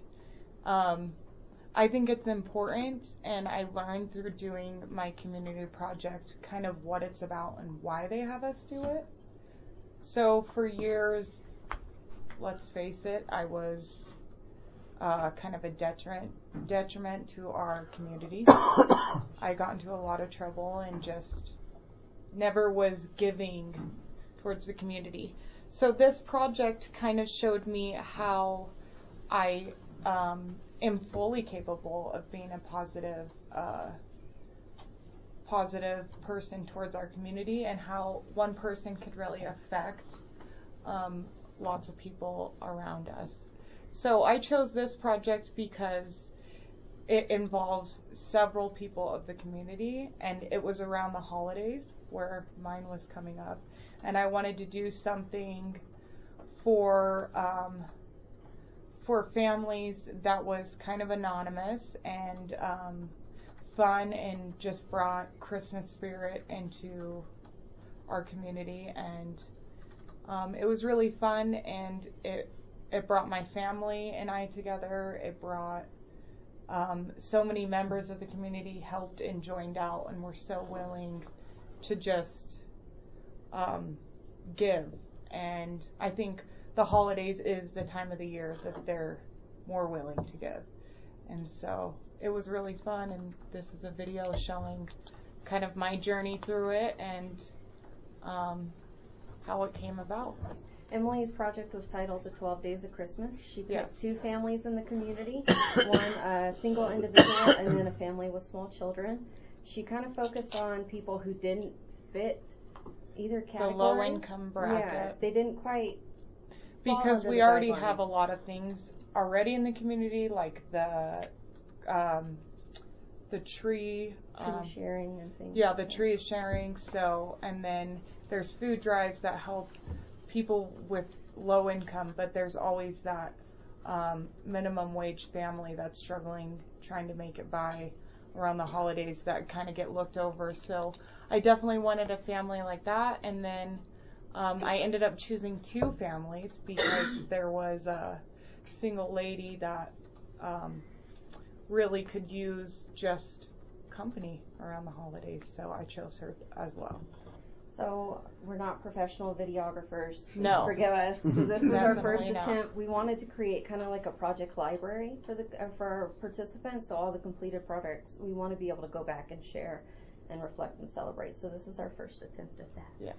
I think it's important, and I learned through doing my community project kind of what it's about and why they have us do it. So for years, let's face it, I was kind of a detriment to our community. I got into a lot of trouble and just never was giving towards the community. So this project kind of showed me how I am fully capable of being a positive person towards our community, and how one person could really affect lots of people around us. So I chose this project because it involves several people of the community, and it was around the holidays where mine was coming up, and I wanted to do something for families that was kind of anonymous and fun, and just brought Christmas spirit into our community. And it was really fun, and it brought my family and I together. It brought so many members of the community helped and joined out and were so willing to just give. And I think the holidays is the time of the year that they're more willing to give. And so it was really fun, and this is a video showing kind of my journey through it and how it came about. Emily's project was titled The 12 Days of Christmas. She picked Yes. 2 families in the community, one a single individual and then a family with small children. She kind of focused on people who didn't fit either category. The low income bracket. Yeah, they didn't quite fall Because under we the already guidelines. have a lot of things already in the community, like the tree Tree sharing and things. yeah, like the that. tree is sharing. So, and then there's food drives that help people with low income, but there's always that minimum wage family that's struggling, trying to make it by around the holidays, that kind of get looked over. So I definitely wanted a family like that. And then I ended up choosing 2 families because there was a single lady that really could use just company around the holidays. So I chose her as well. So we're not professional videographers. Please No. forgive us. So this is our first Definitely not. attempt. We wanted to create kind of like a project library for our participants. So all the completed projects, we want to be able to go back and share and reflect and celebrate. So this is our first attempt at that. Yeah.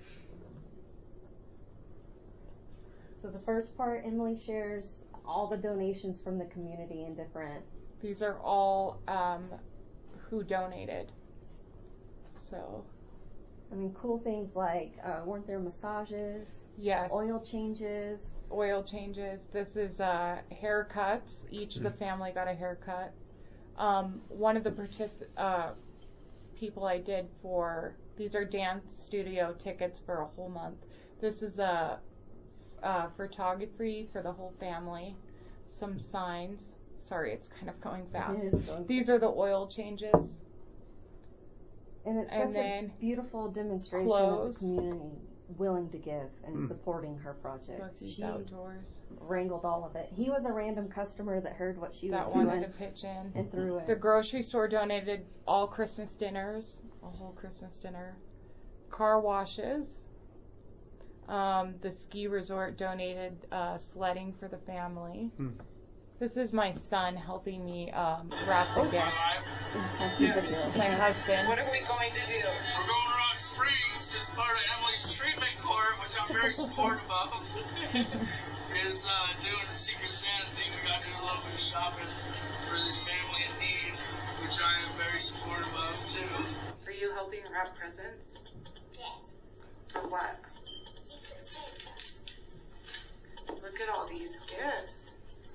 So the first part, Emily shares all the donations from the community in different. These are all who donated. So I mean, cool things like weren't there massages, yes, oil changes? oil changes. This is haircuts. Each of the family got a haircut. One of the people I did for, these are dance studio tickets for a whole month. This is a photography for the whole family. Some signs. Sorry, it's kind of going fast. It is going These are the oil changes. And it's And such a then beautiful demonstration clothes. of the community willing to give and supporting her project. Bucky's She Outdoors. wrangled all of it. He was a random customer that heard what she That was wanted doing to pitch in. and threw The it. grocery store donated all Christmas dinners, a whole Christmas dinner. Car washes. The ski resort donated sledding for the family. This is my son helping me wrap the gifts. That's the video. My husband. What are we going to do? We're going to Rock Springs as part of Emily's treatment court, which I'm very supportive of. Is doing the Secret Santa thing. We got to do a little bit of shopping for this family in need, which I am very supportive of too. Are you helping wrap presents? Yes. For what? Secret Look at all these gifts.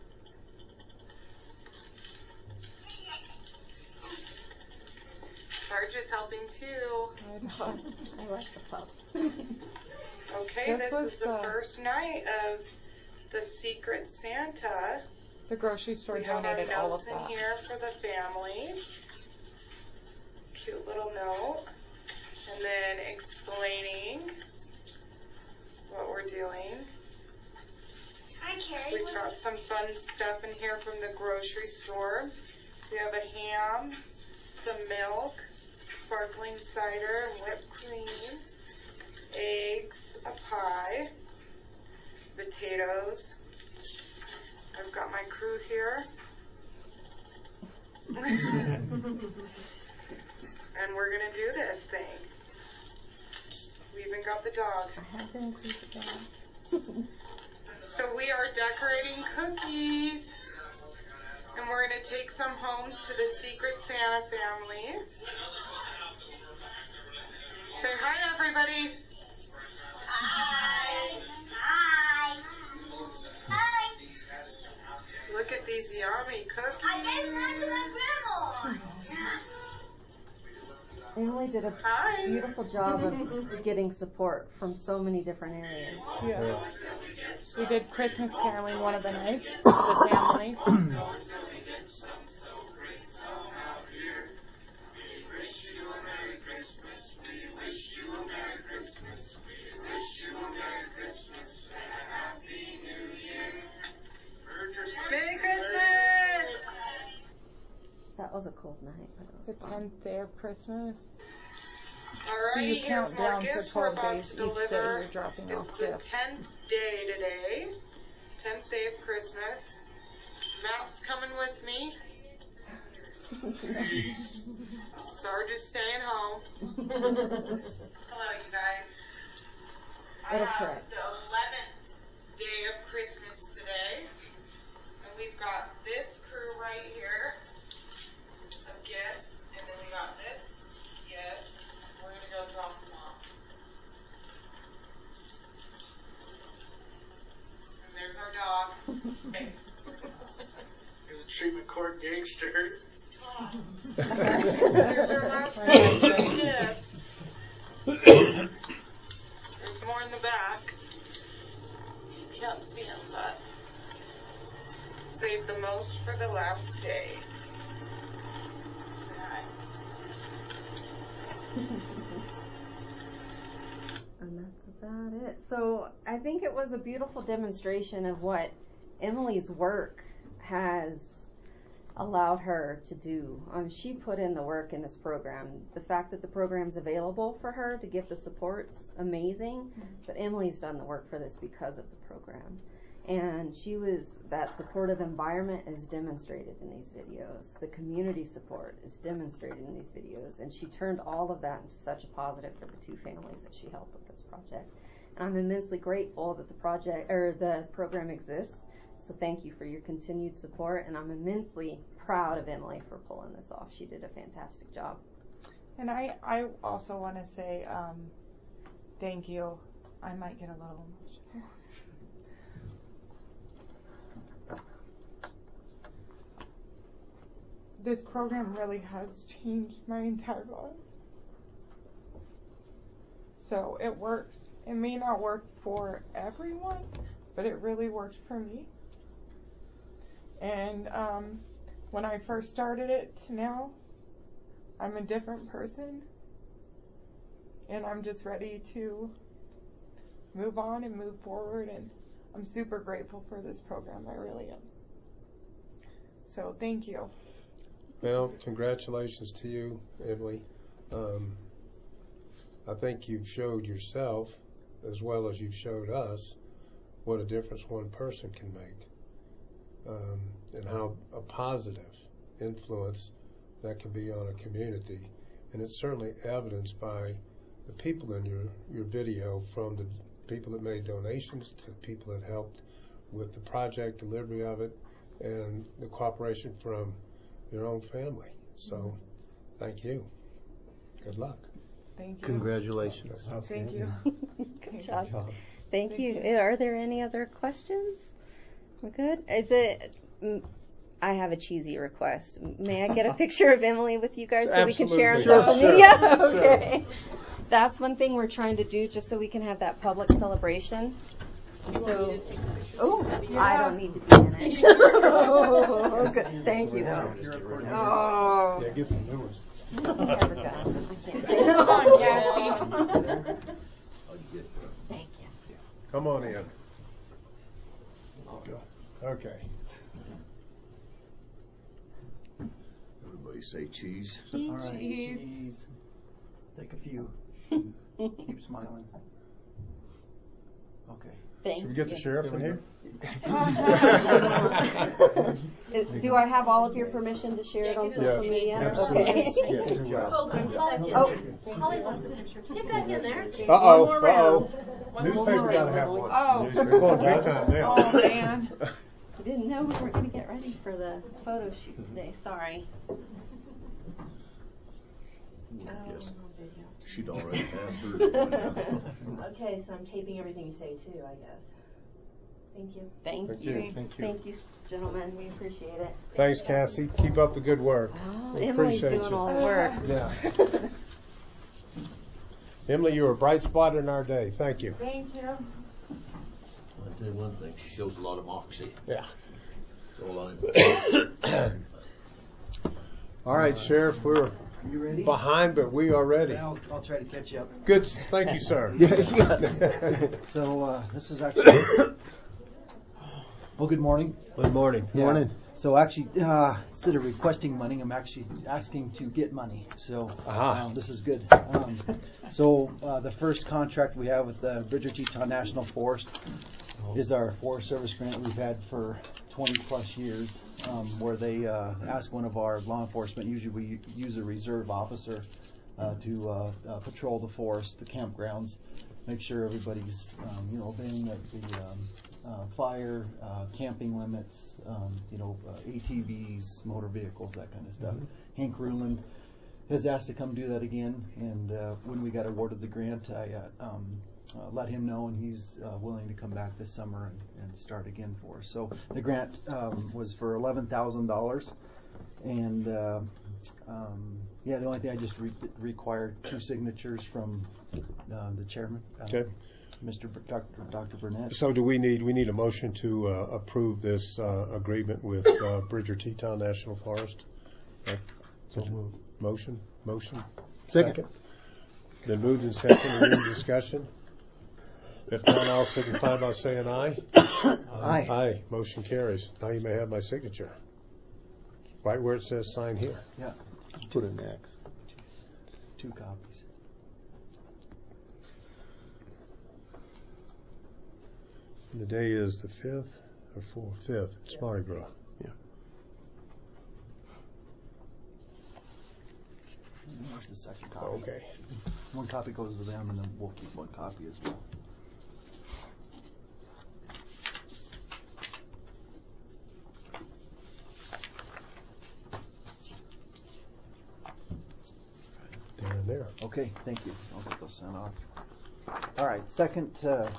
Sarge is helping too. I like the pup. Okay, this is the first night of the Secret Santa. The grocery store We have our donated all of notes in that. here for the family. Cute little note. And then explaining what we're doing. Hi, Carrie. We've got some fun stuff in here from the grocery store. We have a ham, some milk, sparkling cider and whipped cream, eggs, a pie, potatoes. I've got my crew here. And we're gonna do this thing. We even got the dog. I have to include the dog. So we are decorating cookies, and we're going to take some home to the Secret Santa families. Say hi, everybody. Hi. Hi. Hi. Look at these yummy cookies. I gave one to my grandma. Emily did a Hi. beautiful job of getting support from so many different areas. Yeah. We did Christmas caroling one of the nights with the families. Merry Christmas! That was a cold night, but it The was fun. 10th day of Christmas. So Alrighty, you here's count more down for gifts we're 12 about days to each day deliver. you're dropping It's off the gifts. 10th day today. 10th day of Christmas. Matt's coming with me. Sarge is staying home. Hello, you guys. I That'll have correct. the 11th day of Christmas today. And we've got this crew right here of gifts. And then we got this gifts. We're going to go drop them off. And there's our dog. Okay. You're the treatment court gangster. There's our last gifts. There's more in the back. You can't see them, but save the most for the last day. And that's about it. So I think it was a beautiful demonstration of what Emily's work has allowed her to do. She put in the work in this program. The fact that the program's available for her to give the support's amazing, but Emily's done the work for this because of the program. And that supportive environment is demonstrated in these videos. The community support is demonstrated in these videos. And she turned all of that into such a positive for the two families that she helped with this project. And I'm immensely grateful that the program exists. So thank you for your continued support. And I'm immensely proud of Emily for pulling this off. She did a fantastic job. And I also want to say thank you. I might get a little emotional. This program really has changed my entire life. So it works. It may not work for everyone, but it really worked for me. And when I first started it to now, I'm a different person. And I'm just ready to move on and move forward. And I'm super grateful for this program. I really am. So thank you. Well, congratulations to you, Emily. I think you've showed yourself, as well as you've showed us, what a difference one person can make, and how a positive influence that can be on a community. And it's certainly evidenced by the people in your video, from the people that made donations to the people that helped with the project delivery of it, and the cooperation from your own family. So, thank you. Good luck. Thank you. Congratulations. Thank you. Good job. Thank you. Are there any other questions? We're good. I have a cheesy request. May I get a picture of Emily with you guys so we can share on Absolutely. social Sure, media? sure, Okay. That's one thing we're trying to do, just so we can have that public celebration. So, I don't need to be in it. Oh, good. Thank you, though. Oh. Yeah, get some new ones. Never got it. I can't say no. Come on, Cassie. Thank you. Come on in. Okay. Everybody say cheese. All right, Cheese. cheese. Take a few. Keep smiling. Okay. Thank Should we get the you. sheriff in here? Do I have all of your permission to share it on social media? Okay. Yeah, good job. Oh, Get back in there. Uh-oh, One more uh-oh. round. Newspaper gotta have one. Oh. Newspaper going big time now. Oh, man. I didn't know we were going to get ready for the photo shoot today. Sorry. Yes. She'd already had her. Okay, so I'm taping everything you say too, I guess. Thank you. Thank you. Thank you, gentlemen. We appreciate it. Thanks, Cassie. Keep up the good work. Oh, We Emily's appreciate doing you. all the work. Yeah. Emily, you're a bright spot in our day. Thank you. Thank you. I'll tell you one thing, she shows a lot of moxie. Yeah. That's all I All right, Sheriff, we're You ready? behind, but we are ready. I'll try to catch you up. Good. Thank you, sir. So this is actually. Well, good morning. Good morning. Yeah. Morning. So actually, instead of requesting money, I'm actually asking to get money. So this is good. So the first contract we have with the Bridger Teton National Forest is our Forest Service grant we've had for 20 plus years, where they ask one of our law enforcement, usually we use a reserve officer to patrol the forest, the campgrounds, make sure everybody's obeying the fire, camping limits, ATVs, motor vehicles, that kind of stuff. Hank Ruland has asked to come do that again, and when we got awarded the grant, I let him know, and he's willing to come back this summer and start again for us. So the grant was for $11,000, and the only thing I just required 2 signatures from the chairman, Okay. Dr. Burnett. So do we need a motion to approve this agreement with Bridger Teton National Forest? So moved. Motion. Second. Then moved and seconded. Any discussion? If not, I'll signify by saying aye. Aye. Aye. Motion carries. Now you may have my signature. Right where it says sign here. Yeah. Put an X. 2 copies. The day is the 5th or 5th. It's Mardi Gras. Yeah. Where's the second copy? Okay. 1 copy goes to them, and then we'll keep 1 copy as well. Down in there. Okay, thank you. I'll get those sent off. All right, second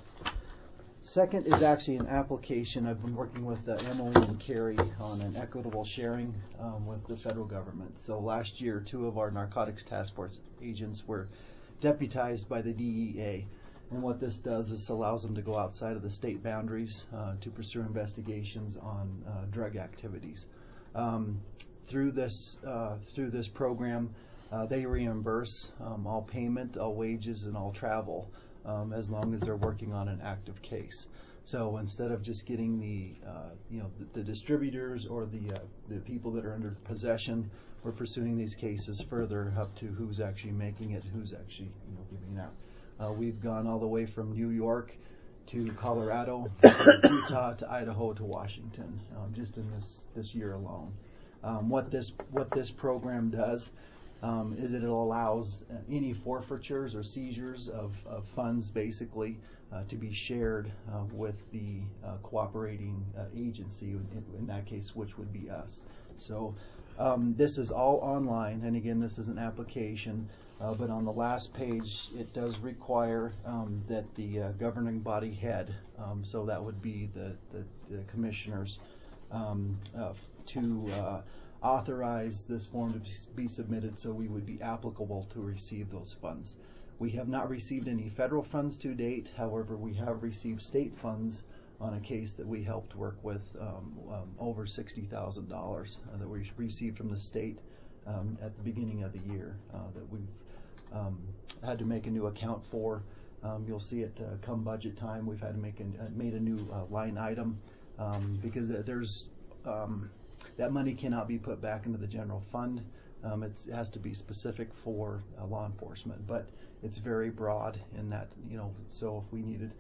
is actually an application. I've been working with Emily and Carrie on an equitable sharing with the federal government. So last year, 2 of our narcotics task force agents were deputized by the DEA. And what this does is allows them to go outside of the state boundaries to pursue investigations on drug activities. Through this program, they reimburse all payment, all wages, and all travel as long as they're working on an active case. So instead of just getting the distributors or the people that are under possession, we're pursuing these cases further up to who's actually making it, who's actually giving it out. We've gone all the way from New York to Colorado, to Utah, to Idaho, to Washington, just in this year alone. What this program does is it allows any forfeitures or seizures of funds, basically, to be shared with the cooperating agency, in that case, which would be us. So This is all online, and again, this is an application, but on the last page, it does require that the governing body head, so that would be the commissioners, to authorize this form to be submitted so we would be applicable to receive those funds. We have not received any federal funds to date. However, we have received state funds on a case that we helped work with, over $60,000 that we received from the state at the beginning of the year that we've had to make a new account for. You'll see it come budget time. We've had to made a new line item because there's that money cannot be put back into the general fund. It has to be specific for law enforcement, but it's very broad in that, so if we needed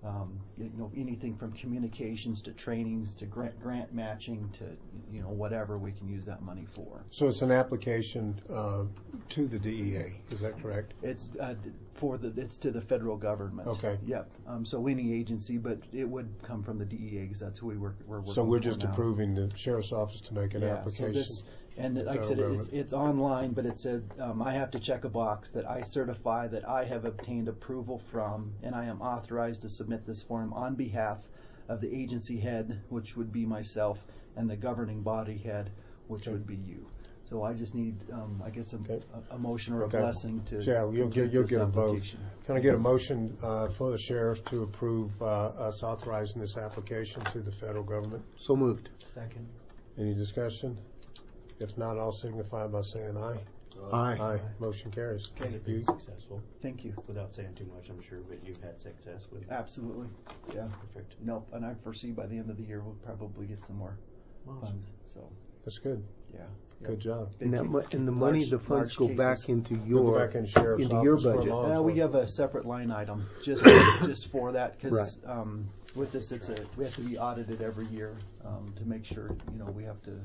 anything from communications to trainings to grant matching to whatever we can use that money for. So it's an application to the DEA, is that correct? It's it's to the federal government. Okay. Yep. So any agency, but it would come from the DEA because that's who we're working. So we're for just now. approving the sheriff's office to make an application. And like I said, it's online, but it said I have to check a box that I certify that I have obtained approval from, and I am authorized to submit this form on behalf of the agency head, which would be myself, and the governing body head, which would be you. So I just need, I guess, a motion or a blessing to. Yeah, you'll get them both. Can I get a motion for the sheriff to approve us authorizing this application to the federal government? So moved. Second. Any discussion? If not, I'll signify by saying aye. Aye. Aye. Motion carries. Has it been successful? Thank you. Without saying too much, I'm sure, but you've had success with it. Absolutely. Yeah. Perfect. Nope. And I foresee by the end of the year we'll probably get some more funds. So. That's good. Yeah. Good job. And the funds go back into Go back in sheriff's your office for budget. law enforcement. We have a separate line item just for that because with this we have to be audited every year to make sure we have to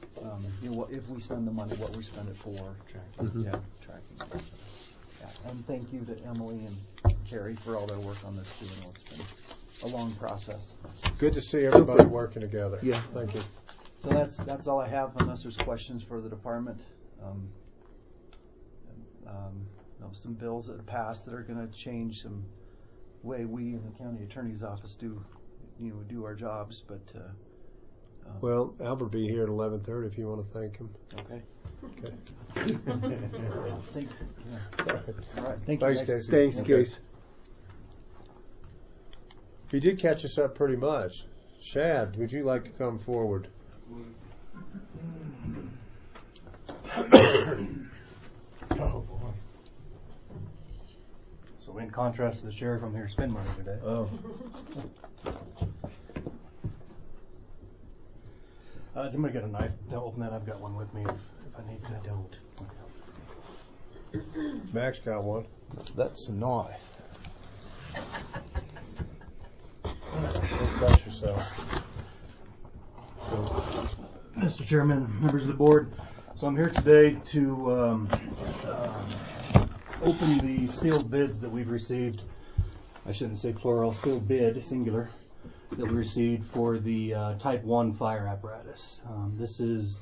if we spend the money, what we spend it for. Tracking. Yeah, tracking. Yeah. And thank you to Emily and Carrie for all their work on this too. It's been a long process. Good to see everybody working together. Yeah. Thank you. So that's all I have, unless there's questions for the department. Some bills that have passed that are going to change some way we in the county attorney's office do our jobs. But well, Albert will be here at 11:30 if you want to thank him. Okay. All right. Thank Thanks, you. Casey. Thanks, Casey. He did catch us up pretty much. Shad, would you like to come forward? Oh boy. So in contrast to the sheriff, I'm here to spend money today. Oh. Has somebody got a knife to open that? I've got one with me if I need to. I don't. Max got one. That's a knife. Don't cut yourself. Mr. Chairman, members of the board, so I'm here today to open the sealed bids that we've received. I shouldn't say plural, sealed bid, singular, that we received for the Type 1 fire apparatus. This is,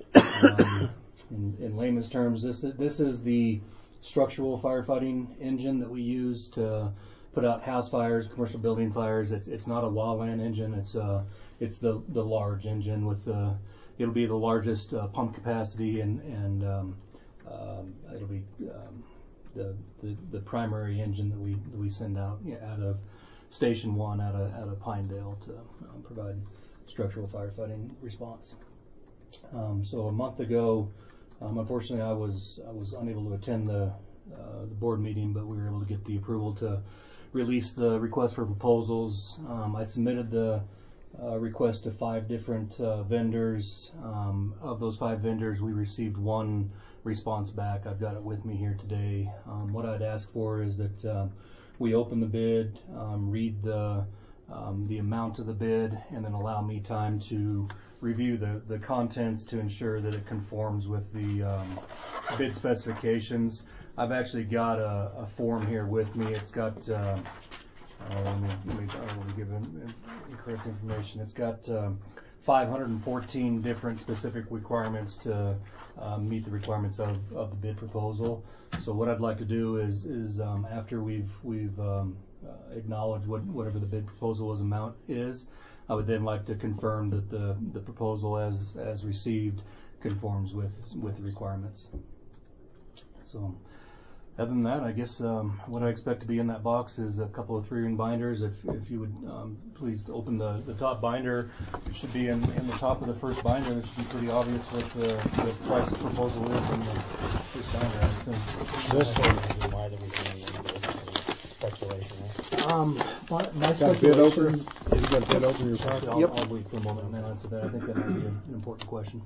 in layman's terms, this is the structural firefighting engine that we use to put out house fires, commercial building fires. It's not a WALAN engine. It's the large engine with the. It'll be the largest pump capacity and it'll be the primary engine that we send out out of Station 1 out of Pinedale to provide structural firefighting response. So a month ago, unfortunately, I was unable to attend the board meeting, but we were able to get the approval to release the request for proposals. I submitted the request to 5 different vendors. Of those 5 vendors, we received 1 response back. I've got it with me here today. What I'd ask for is that we open the bid, read the amount of the bid, and then allow me time to review the contents to ensure that it conforms with the bid specifications. I've actually got a form here with me. It's got let me give incorrect information. It's got 514 different specific requirements to meet the requirements of the bid proposal. So what I'd like to do is after we've acknowledged whatever the bid proposal's amount is, I would then like to confirm that the proposal as received conforms with the requirements. So other than that, I guess what I expect to be in that box is a couple of 3-ring binders. If you would please open the top binder, it should be in the top of the first binder. It should be pretty obvious what the price proposal is in the first binder. I assume. This one is why the speculation. My Got a bid opener? You got a bid opener in your pocket? I'll wait for a moment and then answer that. I think that might be an important question.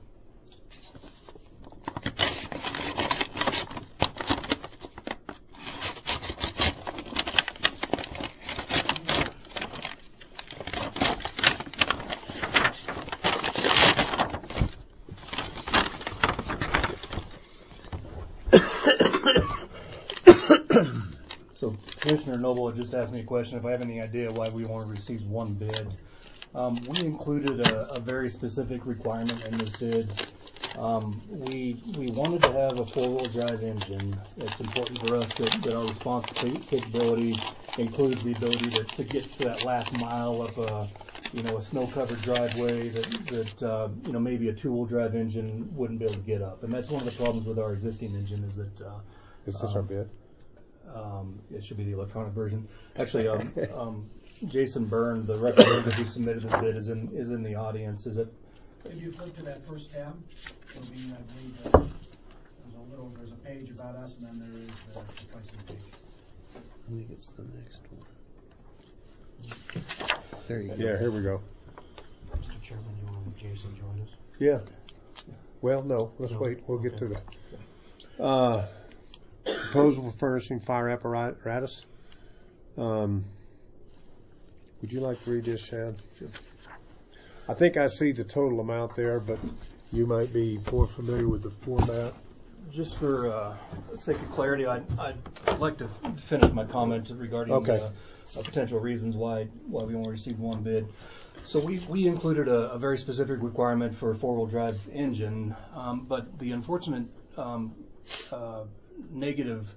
So Commissioner Noble had just asked me a question if I have any idea why we only received one bid. We included a very specific requirement in this bid. We wanted to have a 4-wheel drive engine. It's important for us that our response capability includes the ability to get to that last mile up a snow-covered driveway that maybe a 2-wheel drive engine wouldn't be able to get up. And that's one of the problems with our existing engine is that. Is this our bid? It should be the electronic version. Actually, Jason Byrne, the representative who submitted this bid, is in the audience. Is it? If you flip to that first tab, it'll be, I believe, there's a page about us, and then there is the pricing page. I think it's the next one. There you go. Yeah, here we go. Mr. Chairman, you want Jason join us? Yeah. Well, no, let's wait. We'll get to that. Proposal for furnishing fire apparatus. Would you like to read this, Shad? I think I see the total amount there, but you might be more familiar with the format. Just for sake of clarity, I'd like to finish my comment regarding potential reasons why we only received one bid. So we included a very specific requirement for a 4-wheel drive engine, but the unfortunate negative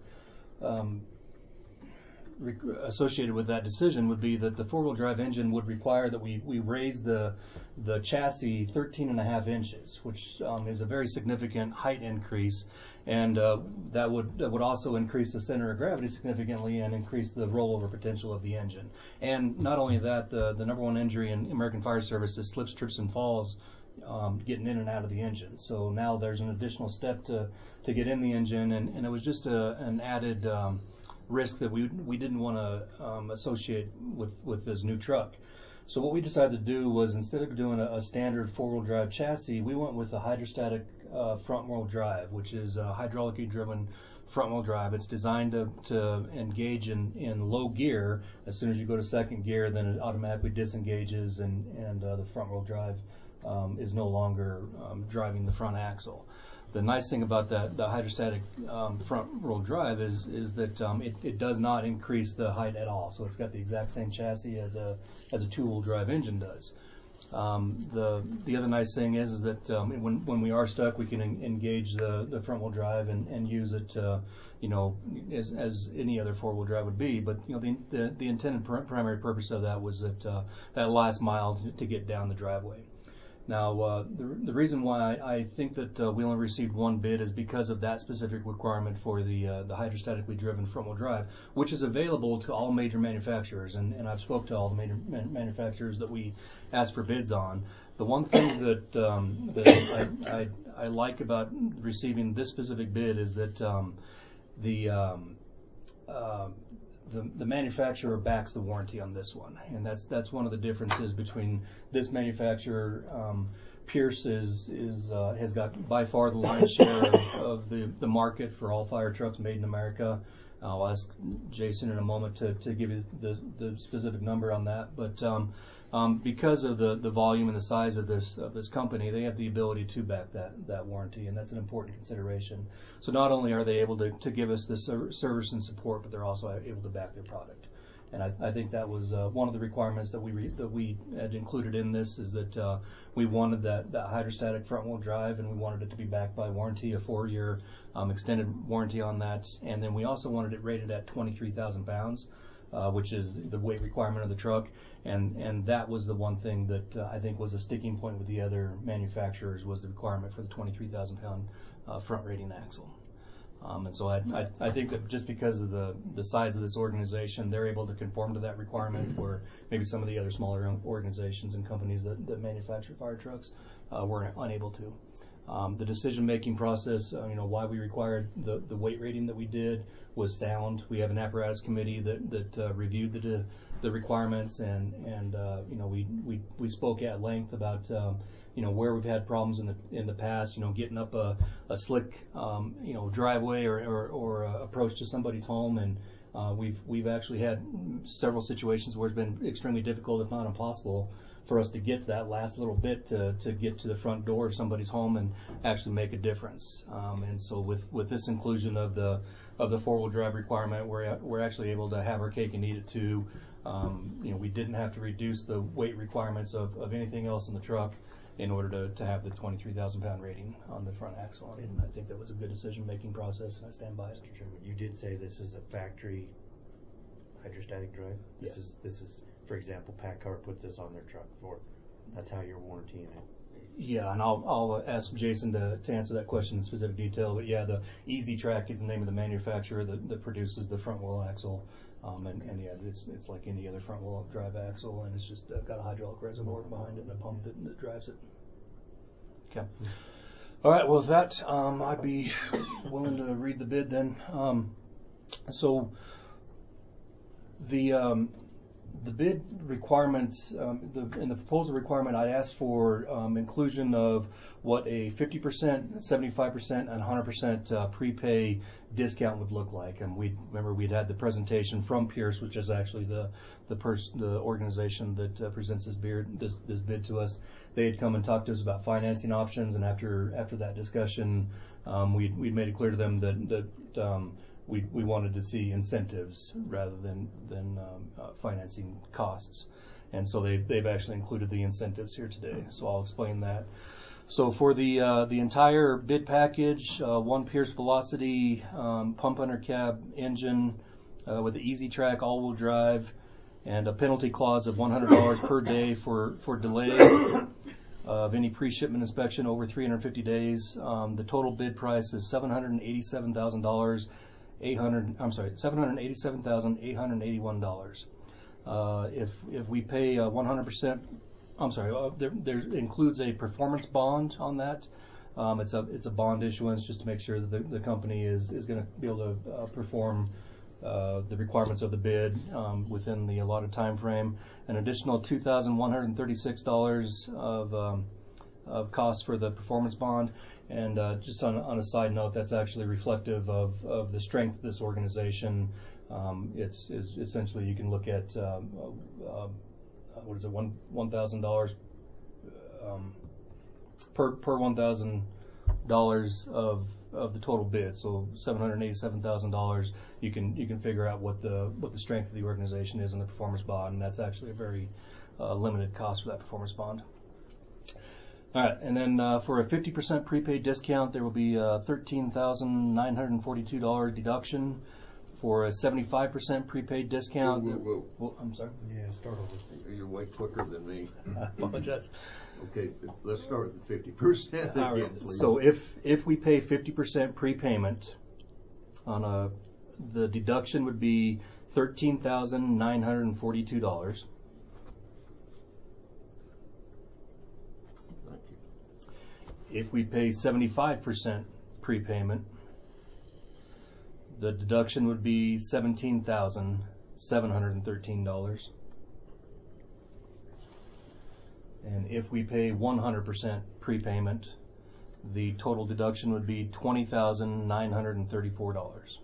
associated with that decision would be that the 4-wheel drive engine would require that we raise the chassis 13.5 inches, which is a very significant height increase, and that would also increase the center of gravity significantly and increase the rollover potential of the engine. And not only that, the number one injury in American Fire Service is slips, trips, and falls getting in and out of the engine. So now there's an additional step to get in the engine, and it was just an added risk that we didn't want to associate with this new truck. So what we decided to do was, instead of doing a standard 4-wheel drive chassis, we went with a hydrostatic front-wheel drive, which is a hydraulically driven front-wheel drive. It's designed to engage in low gear. As soon as you go to second gear, then it automatically disengages, and the front-wheel drive is no longer driving the front axle. The nice thing about the hydrostatic front-wheel drive is that it does not increase the height at all. So it's got the exact same chassis as a 2-wheel drive engine does. The other nice thing is that when we are stuck, we can engage the front-wheel drive and use it as any other 4-wheel drive would be. But the intended primary purpose of that was that last mile to get down the driveway. Now, the reason why I think that we only received one bid is because of that specific requirement for the hydrostatically driven front-wheel drive, which is available to all major manufacturers, and I've spoke to all the major manufacturers that we asked for bids on. The one thing that I like about receiving this specific bid is that the manufacturer backs the warranty on this one, and that's one of the differences between this manufacturer. Pierce has got by far the lion's share of the market for all fire trucks made in America. I'll ask Jason in a moment to give you the specific number on that, but because of the volume and the size of this company, they have the ability to back that warranty, and that's an important consideration. So not only are they able to give us the service and support, but they're also able to back their product. And I think that was one of the requirements that we had included in this, is that we wanted that hydrostatic front-wheel drive, and we wanted it to be backed by warranty, a 4-year extended warranty on that. And then we also wanted it rated at 23,000 pounds, which is the weight requirement of the truck. And that was the one thing that I think was a sticking point with the other manufacturers, was the requirement for the 23,000 pound front rating axle. And so I think that just because of the size of this organization, they're able to conform to that requirement, where maybe some of the other smaller organizations and companies that manufacture fire trucks were unable to. The decision-making process, why we required the weight rating that we did was sound. We have an apparatus committee that reviewed the requirements, and we spoke at length about where we've had problems in the past, getting up a slick driveway or approach to somebody's home, and we've actually had several situations where it's been extremely difficult, if not impossible, for us to get that last little bit to get to the front door of somebody's home and actually make a difference. And so with this inclusion of the 4-wheel drive requirement, we're actually able to have our cake and eat it too. We didn't have to reduce the weight requirements of anything else in the truck in order to have the 23,000 pound rating on the front axle. And I think that was a good decision-making process, and I stand by it. Mr. Chairman, you did say this is a factory hydrostatic drive? Yes. This is, for example, PACCAR puts this on their truck that's how you're warrantying it. Yeah, and I'll ask Jason to answer that question in specific detail. But yeah, the Easy Track is the name of the manufacturer that produces the front wheel axle. And yeah, it's like any other front wheel drive axle, and it's just got a hydraulic reservoir behind it and a pump that drives it. Okay. All right. Well, with that, I'd be willing to read the bid then. So the bid requirements, in the proposal requirement, I asked for inclusion of what a 50%, 75%, and 100% prepay discount would look like. And we'd had the presentation from Pierce, which is actually the organization that presents this bid to us. They had come and talked to us about financing options, and after that discussion, we'd made it clear to them that we wanted to see incentives rather than financing costs. And so they've actually included the incentives here today. So I'll explain that. So for the entire bid package, one Pierce Velocity pump under cab engine with the Easy Track all-wheel drive, and a penalty clause of $100 per day for delay of any pre-shipment inspection over 350 days. The total bid price is $787,881. If we pay 100%, there includes a performance bond on that. It's a bond issuance just to make sure that the company is going to be able to perform the requirements of the bid within the allotted time frame. An additional $2,136 of cost for the performance bond. And just on a side note, that's actually reflective of the strength of this organization. It's essentially, you can look at $1,000 per $1,000 of the total bid. So $787,000. You can figure out what the strength of the organization is in the performance bond, and that's actually a very limited cost for that performance bond. All right, and then for a 50% prepaid discount, there will be a $13,942 deduction. For a 75% prepaid discount, Whoa. I'm sorry. Yeah, start over. You're way quicker than me. I apologize. Okay, let's start with the 50% again, Right. please. So if we pay 50% prepayment on the deduction would be $13,942. If we pay 75% prepayment, the deduction would be $17,713. And if we pay 100% prepayment, the total deduction would be $20,934.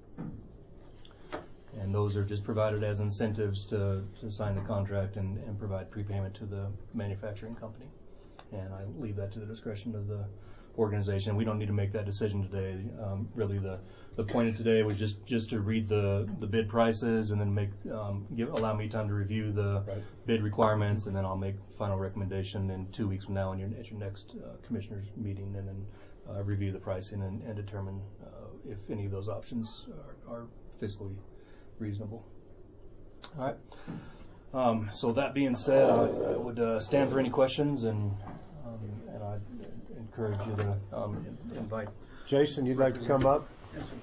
And those are just provided as incentives to sign the contract and provide prepayment to the manufacturing company. And I leave that to the discretion of the organization. We don't need to make that decision today. Really, the the point of today was just to read the bid prices and then allow me time to review the bid requirements, and then I'll make final recommendation in 2 weeks from now at your next commissioners meeting, and then review the pricing and determine if any of those options are fiscally reasonable. All right. So that being said, I would stand for any questions, and I encourage you to invite. Jason, you'd like to come up? Yes, sir.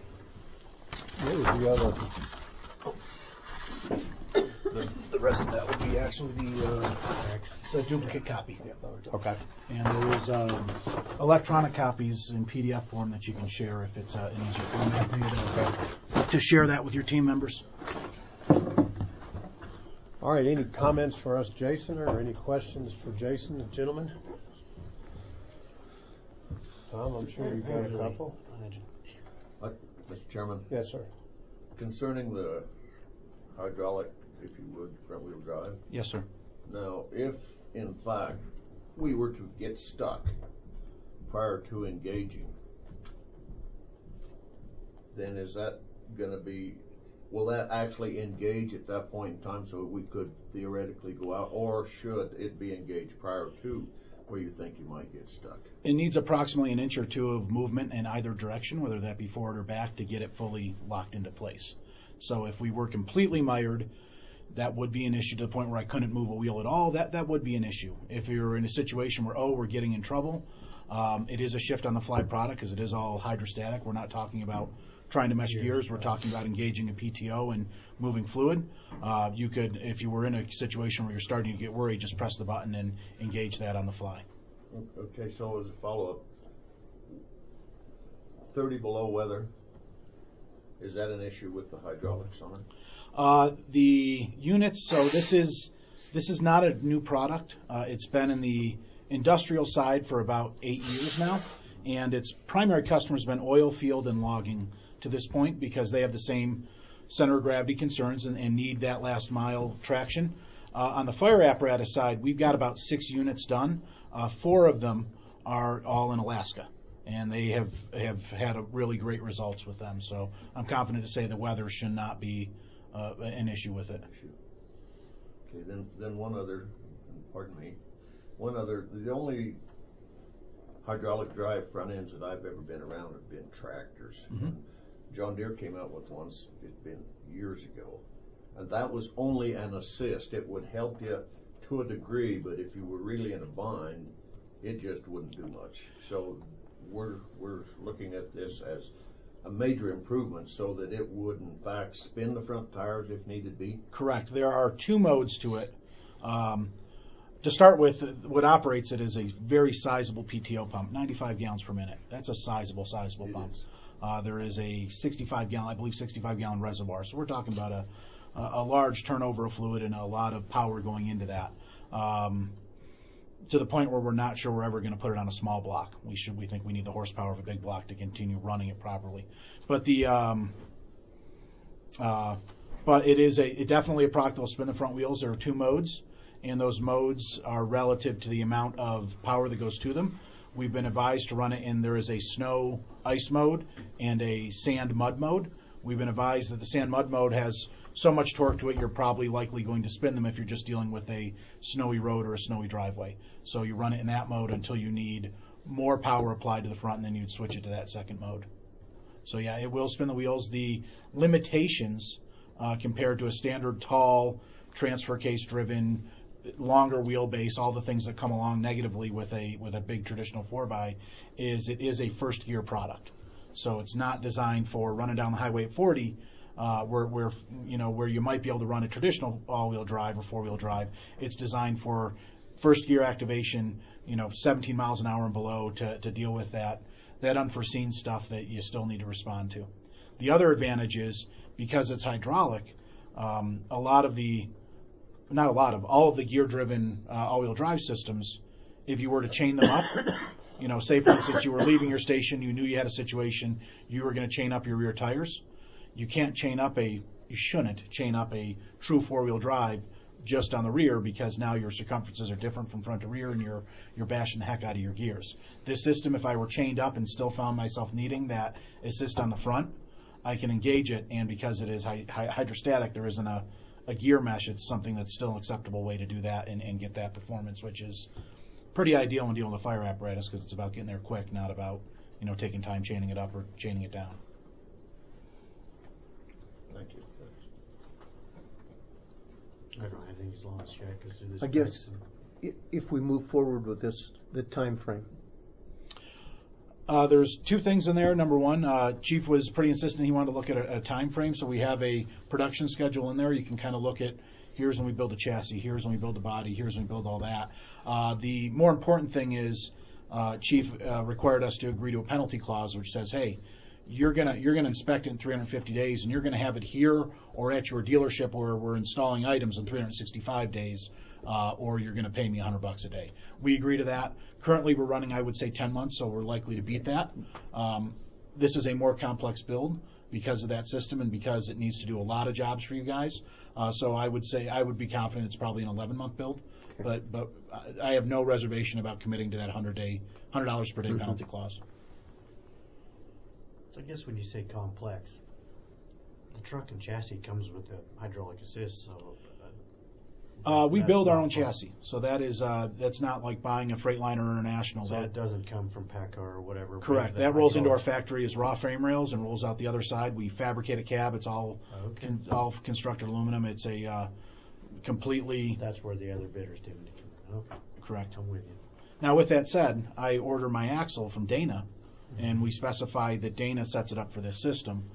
The rest of that would be actually it's a duplicate copy. Okay. And there's electronic copies in PDF form that you can share if it's an easier format for you to share that with your team members. All right, any comments for us, Jason, or any questions for Jason, the gentleman? Tom, I'm sure you've got a couple. Mr. Chairman? Yes, sir. Concerning the hydraulic, if you would, front wheel drive. Yes, sir. Now, if in fact we were to get stuck prior to engaging, then is that going to be, will that actually engage at that point in time so we could theoretically go out, or should it be engaged prior to where you think you might get stuck? It needs approximately an inch or two of movement in either direction, whether that be forward or back, to get it fully locked into place. So if we were completely mired, that would be an issue to the point where I couldn't move a wheel at all. That would be an issue. If you're in a situation where, we're getting in trouble, it is a shift on the fly product because it is all hydrostatic. We're not talking about trying to mesh gears. We're talking about engaging a PTO and moving fluid. You could, if you were in a situation where you're starting to get worried, just press the button and engage that on the fly. Okay, so as a follow-up, 30 below weather, is that an issue with the hydraulics on it? The units, so this is not a new product. It's been in the industrial side for about 8 years now, and its primary customer has been oil field and logging to this point because they have the same center of gravity concerns and need that last mile traction. On the fire apparatus side, we've got about 6 units done. 4 of them are all in Alaska, and they have had really great results with them. So I'm confident to say the weather should not be an issue with it. Okay, then one other, the only hydraulic drive front ends that I've ever been around have been tractors. Mm-hmm. John Deere came out with ones, it's been years ago, and that was only an assist. It would help you to a degree, but if you were really in a bind, it just wouldn't do much. So we're looking at this as a major improvement so that it would in fact spin the front tires if needed be? Correct. There are 2 modes to it. To start with, what operates it is a very sizable PTO pump, 95 gallons per minute. That's a sizable pump. There is a 65-gallon reservoir. So we're talking about a large turnover of fluid and a lot of power going into that. To the point where we're not sure we're ever going to put it on a small block. We think we need the horsepower of a big block to continue running it properly. But it is definitely a product that will spin the front wheels. There are 2 modes, and those modes are relative to the amount of power that goes to them. We've been advised to run it in, there is a snow ice mode and a sand mud mode. We've been advised that the sand mud mode has so much torque to it, you're probably likely going to spin them if you're just dealing with a snowy road or a snowy driveway. So you run it in that mode until you need more power applied to the front, and then you'd switch it to that second mode. So yeah, it will spin the wheels. The limitations compared to a standard tall, transfer case driven, longer wheelbase, all the things that come along negatively with a big traditional 4x, is it is a first gear product. So it's not designed for running down the highway at 40, where you might be able to run a traditional all-wheel drive or 4-wheel drive. It's designed for first gear activation, 17 miles an hour and below to deal with that unforeseen stuff that you still need to respond to. The other advantage is because it's hydraulic, all of the gear-driven all-wheel drive systems, if you were to chain them up, say for instance you were leaving your station, you knew you had a situation, you were going to chain up your rear tires. You shouldn't chain up a true 4-wheel drive just on the rear, because now your circumferences are different from front to rear and you're bashing the heck out of your gears. This system, if I were chained up and still found myself needing that assist on the front, I can engage it, and because it is hydrostatic, there isn't a gear mesh. It's something that's still an acceptable way to do that and get that performance, which is pretty ideal when dealing with a fire apparatus because it's about getting there quick, not about taking time chaining it up or chaining it down. Thank you. I don't have anything as long as Jack goes through this. I guess if we move forward with this, the time frame. There's two things in there. Number one, Chief was pretty insistent he wanted to look at a time frame, so we have a production schedule in there. You can kind of look at, here's when we build a chassis, here's when we build a body, here's when we build all that. The more important thing is Chief required us to agree to a penalty clause which says, hey, you're gonna inspect it in 350 days, and you're gonna have it here or at your dealership where we're installing items in 365 days, or you're gonna pay me $100 a day. We agree to that. Currently, we're running, I would say, 10 months, so we're likely to beat that. This is a more complex build because of that system and because it needs to do a lot of jobs for you guys. So I would say I would be confident it's probably an 11-month build, but I have no reservation about committing to that $100 per day penalty clause. So I guess when you say complex, the truck and chassis comes with a hydraulic assist, so we build our own chassis, so that's not like buying a Freightliner International. So that doesn't come from PACCAR or whatever. Correct. That rolls into our factory as raw frame rails and rolls out the other side. We fabricate a cab. It's all all constructed aluminum. It's a completely. That's where the other bidders didn't come in. Okay. Correct. I'm with you. Now, with that said, I order my axle from Dana, and we specify that Dana sets it up for this system.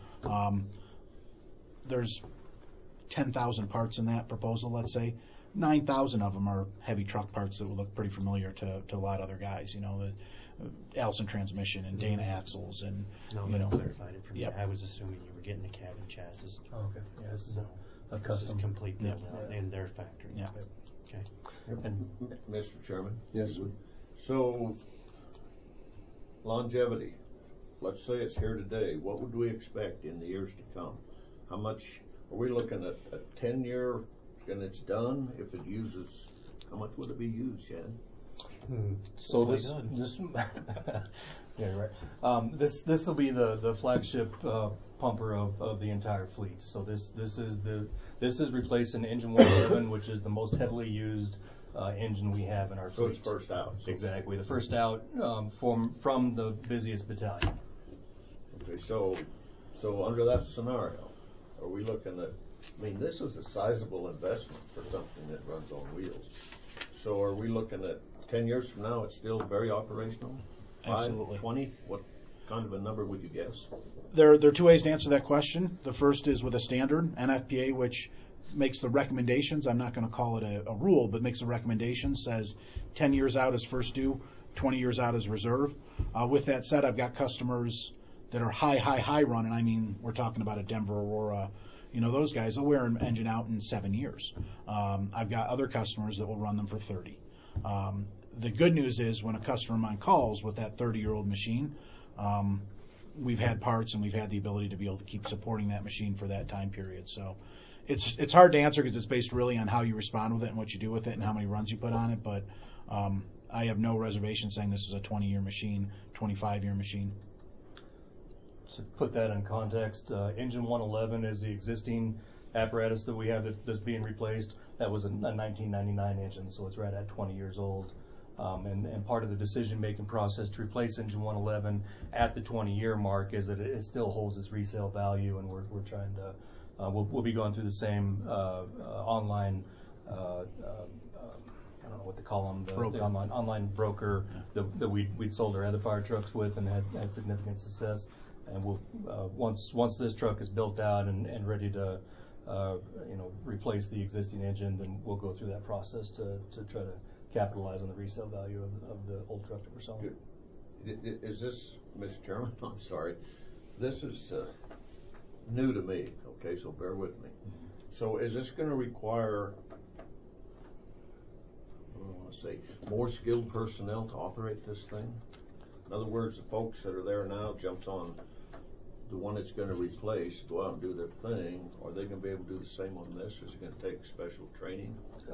There's 10,000 parts in that proposal, let's say. 9,000 of them are heavy truck parts that would look pretty familiar to a lot of other guys, the Allison transmission and Dana axles and that clarified it for me. Yep. I was assuming you were getting a cab and chassis. Oh, okay. Yeah, this is a This is custom. complete build out in their factory. Yeah. Okay. And Mr. Chairman? Yes. So, longevity, let's say it's here today, what would we expect in the years to come? How much, are we looking at a 10-year and it's done? If it uses, how much would it be used, Shad? So this yeah, right. This will be the flagship pumper of the entire fleet. So this is replacing engine 111, which is the most heavily used engine we have in our fleet. So it's first out. Exactly, the first out from the busiest battalion. Okay, so under that scenario, are we looking at, this is a sizable investment for something that runs on wheels. So are we looking at 10 years from now, it's still very operational? Absolutely. 5, 20? What kind of a number would you guess? There are two ways to answer that question. The first is with a standard NFPA, which makes the recommendations. I'm not going to call it a rule, but makes the recommendations, says 10 years out is first due, 20 years out is reserve. With that said, I've got customers that are high run, and we're talking about a Denver Aurora. Those guys will wear an engine out in 7 years. I've got other customers that will run them for 30. The good news is when a customer of mine calls with that 30-year-old machine, we've had parts and we've had the ability to be able to keep supporting that machine for that time period. So it's hard to answer because it's based really on how you respond with it and what you do with it and how many runs you put on it. But I have no reservation saying this is a 20-year machine, 25-year machine. To put that in context, engine 111 is the existing apparatus that we have that's being replaced. That was a 1999 engine, so it's right at 20 years old. And part of the decision-making process to replace engine 111 at the 20-year mark is that it still holds its resale value, and we're trying to we'll be going through the same online I don't know what to call them, the online broker that we'd sold our other fire trucks with and had significant success. And we'll once this truck is built out and ready to replace the existing engine, then we'll go through that process to try to capitalize on the resale value of the old truck that we're selling. Is this, Mr. Chairman? I'm sorry. This is new to me. Okay, so bear with me. So is this going to require, more skilled personnel to operate this thing? In other words, the folks that are there now jumped on the one that's going to replace, go out and do their thing. Are they going to be able to do the same on this? Or is it going to take special training?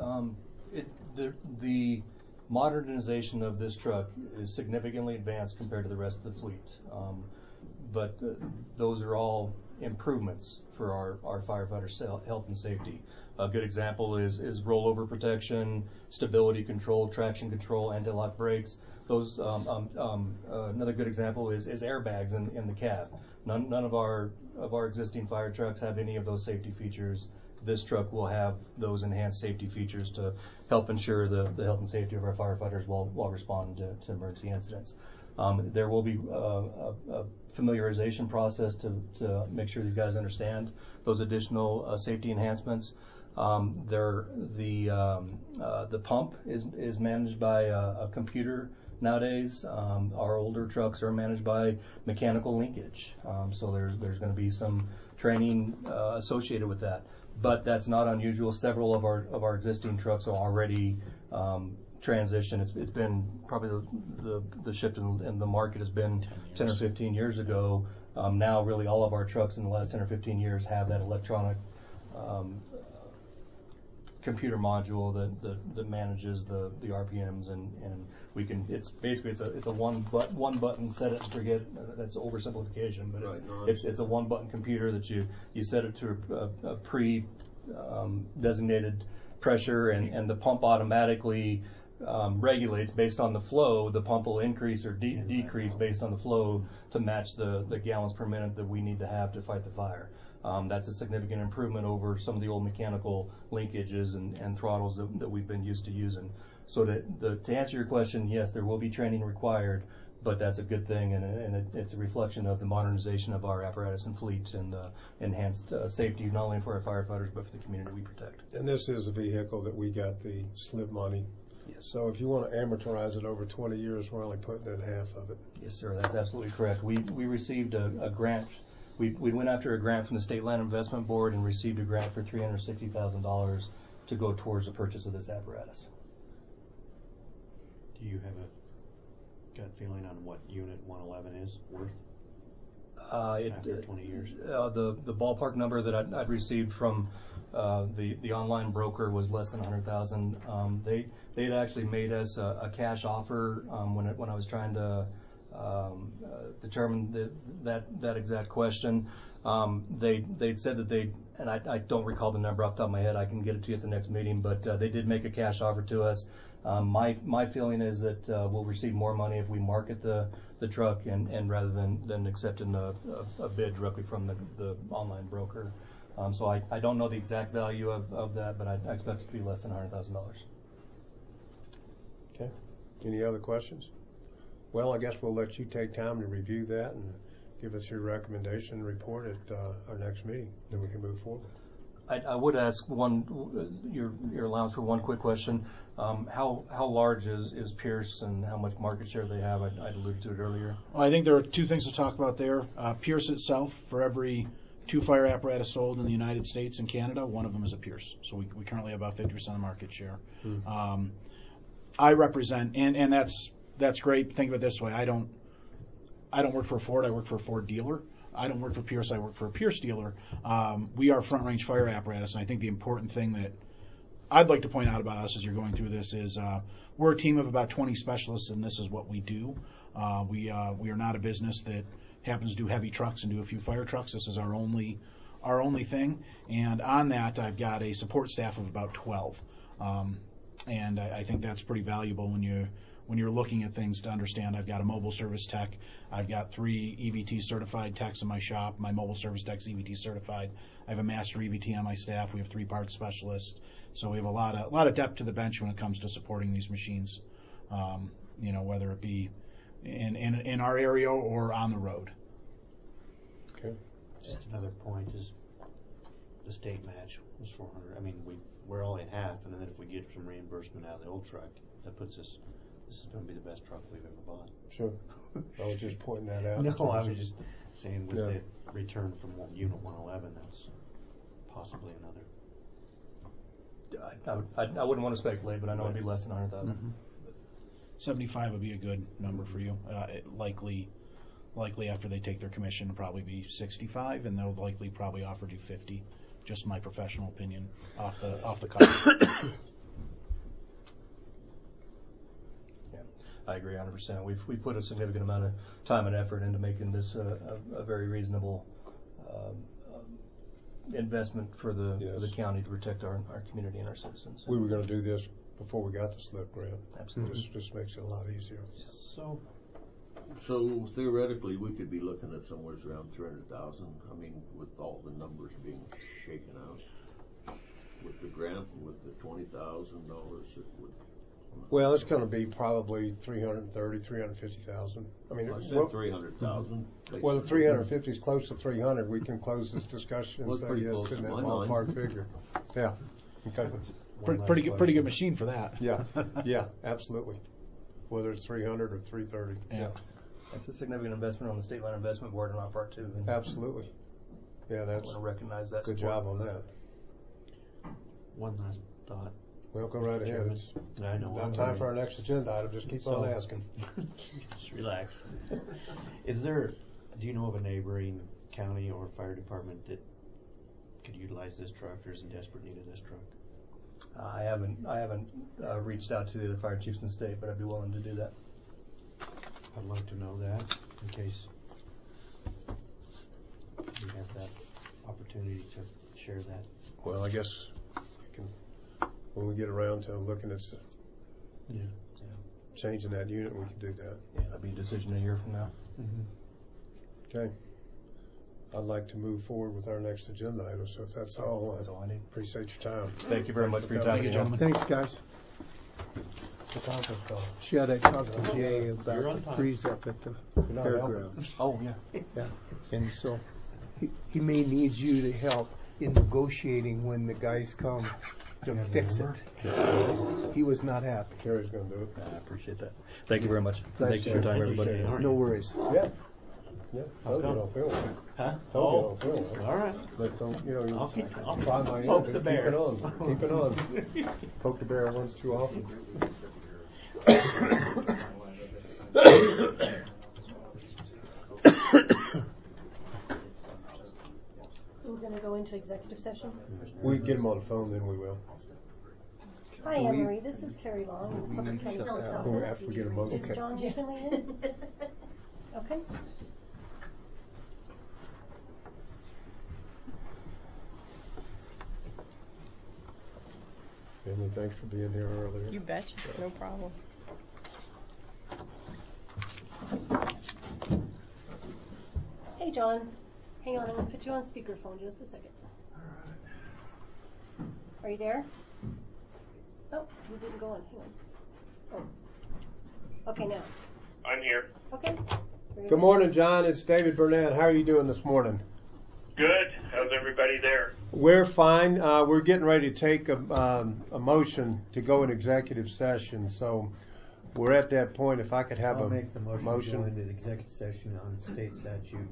The modernization of this truck is significantly advanced compared to the rest of the fleet. But those are all improvements for our firefighters' health and safety. A good example is rollover protection, stability control, traction control, anti-lock brakes. Those another good example is airbags in the cab. None of our existing fire trucks have any of those safety features. This truck will have those enhanced safety features to help ensure the health and safety of our firefighters while responding to emergency incidents. There will be a familiarization process to make sure these guys understand those additional safety enhancements. The pump is managed by a computer nowadays. Our older trucks are managed by mechanical linkage, so there's going to be some training associated with that. But that's not unusual. Several of our existing trucks are already transitioned. It's been probably the shift in the market has been 10 or 15 years ago. Now really all of our trucks in the last 10 or 15 years have that electronic computer module that manages the RPMs, and we can. It's basically it's a one button set it and forget. That's oversimplification, but it's a one button computer that you set it to a pre designated pressure, and the pump automatically regulates based on the flow. The pump will increase or decrease based on the flow to match the gallons per minute that we need to have to fight the fire. That's a significant improvement over some of the old mechanical linkages and throttles that we've been used to using. So to answer your question, yes, there will be training required, but that's a good thing, and it's a reflection of the modernization of our apparatus and fleet and enhanced safety not only for our firefighters but for the community we protect. And this is a vehicle that we got the slip money. Yes. So if you want to amortize it over 20 years, we're only putting in half of it. Yes, sir. That's absolutely correct. We received a grant. We went after a grant from the State Land Investment Board and received a grant for $360,000 to go towards the purchase of this apparatus. Do you have a gut feeling on what Unit 111 is worth after 20 years? The ballpark number that I'd received from the online broker was less than $100,000. They'd actually made us a cash offer when I was trying to determine that exact question. They'd said that and I don't recall the number off the top of my head. I can get it to you at the next meeting, but they did make a cash offer to us. My feeling is that we'll receive more money if we market the truck and rather than accepting a bid directly from the online broker. So I don't know the exact value of that, but I expect it to be less than $100,000. Okay. Any other questions? Well, I guess we'll let you take time to review that and give us your recommendation and report at our next meeting. Then we can move forward. I would ask your allowance for one quick question. How large is Pierce and how much market share they have? I'd alluded to it earlier. Well, I think there are two things to talk about there. Pierce itself, for every 2 fire apparatus sold in the United States and Canada, one of them is a Pierce. So we currently have about 50% of market share. I represent, and that's great. Think of it this way: I don't work for a Ford. I work for a Ford dealer. I don't work for Pierce. I work for a Pierce dealer. We are Front Range Fire Apparatus, and I think the important thing that I'd like to point out about us as you're going through this is we're a team of about 20 specialists, and this is what we do. We are not a business that happens to do heavy trucks and do a few fire trucks. This is our only thing, and on that I've got a support staff of about 12, and I think that's pretty valuable when you're looking at things to understand. I've got a mobile service tech. I've got 3 EVT certified techs in my shop. My mobile service tech's EVT certified. I have a master EVT on my staff. We have 3 parts specialists. So we have a lot of depth to the bench when it comes to supporting these machines. Whether it be in our area or on the road. Okay. Just another point is the state match was $400. I mean, we're only at half, and then if we get some reimbursement out of the old truck, that puts us. This is going to be the best truck we've ever bought. Sure. I was just pointing that out. No, I was just saying with the return from Unit 111, that's possibly another. I wouldn't want to speculate, but I know it'd be less than 100,000. Mm-hmm. 75 would be a good number for you. Likely after they take their commission, it'll probably be 65, and they'll likely probably offer you 50. Just my professional opinion off the cuff. I agree 100%. We've put a significant amount of time and effort into making this a very reasonable investment for the county to protect our community and our citizens. We were going to do this before we got the SLIP grant. Absolutely. This just makes it a lot easier. So theoretically, we could be looking at somewhere around 300,000. I mean, with all the numbers being shaken out, with the grant, with the $20,000, it would. Well, it's going to be probably 350,000. I mean, I said 300,000. Well, the 350 is close to 300. We can close this discussion and say pretty it's close in to that my ballpark mind. figure. Yeah. Okay. Pretty good machine for that. Yeah. Yeah. Absolutely. Whether it's 300 or 330. Yeah. That's a significant investment on the State Line Investment Board on our part too. And absolutely. Yeah, that's. I want to recognize that. Good support. job on that. One last thought. Well, go right ahead. It's I know. not time for our next agenda item. Just keep on asking. Just relax. Do you know of a neighboring county or fire department that could utilize this truck or is in desperate need of this truck? I haven't reached out to the other fire chiefs in the state, but I'd be willing to do that. I'd like to know that in case we have that opportunity to share that. Well, I guess we can, when we get around to looking at changing that unit, we can do that. Yeah, that'll be a decision a year from now. Mm-hmm. Okay. I'd like to move forward with our next agenda item. So if that's all, I need. Appreciate your time. Thank you very much for your time, gentlemen. Thanks, guys. The conference call. Yeah, I talked to Jay about the freeze up at the not fairgrounds. Oh, yeah. Yeah, and so he may need you to help in negotiating when the guys come to fix it. He was not happy. Carrie's going to do it. I appreciate that. Thank you very much. Thanks, Thank you for your time, everybody. No worries. Yeah. Yeah. Don't get on film. Huh? Don't get on film. All right. But don't, I'll try my end. poke the Keep bear. it on. Keep it on. Poke the bear once too often. So we're going to go into executive session? We get them on the phone, then we will. Hi, Anne Marie. This is Carrie Long, the Suffolk County Clerk's Or Office. after we get a motion. Is John Kinley in? Okay. Emily, thanks for being here earlier. You betcha. No problem. Hey, John. Hang on, I'm going to put you on speakerphone just a second. Are you there? Oh, you didn't go on. Hang on. Oh. Okay, now. I'm here. Okay. Good morning, John. It's David Burnett. How are you doing this morning? Good. How's everybody there? We're fine. We're getting ready to take a motion to go in executive session. So we're at that point. If I could have I'll a make the motion to go into the executive session on state statute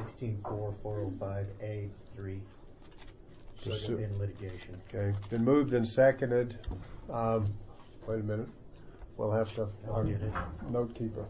164405A3. So in litigation. Okay. Been moved and seconded. Wait a minute. We'll have to. Our note keeper.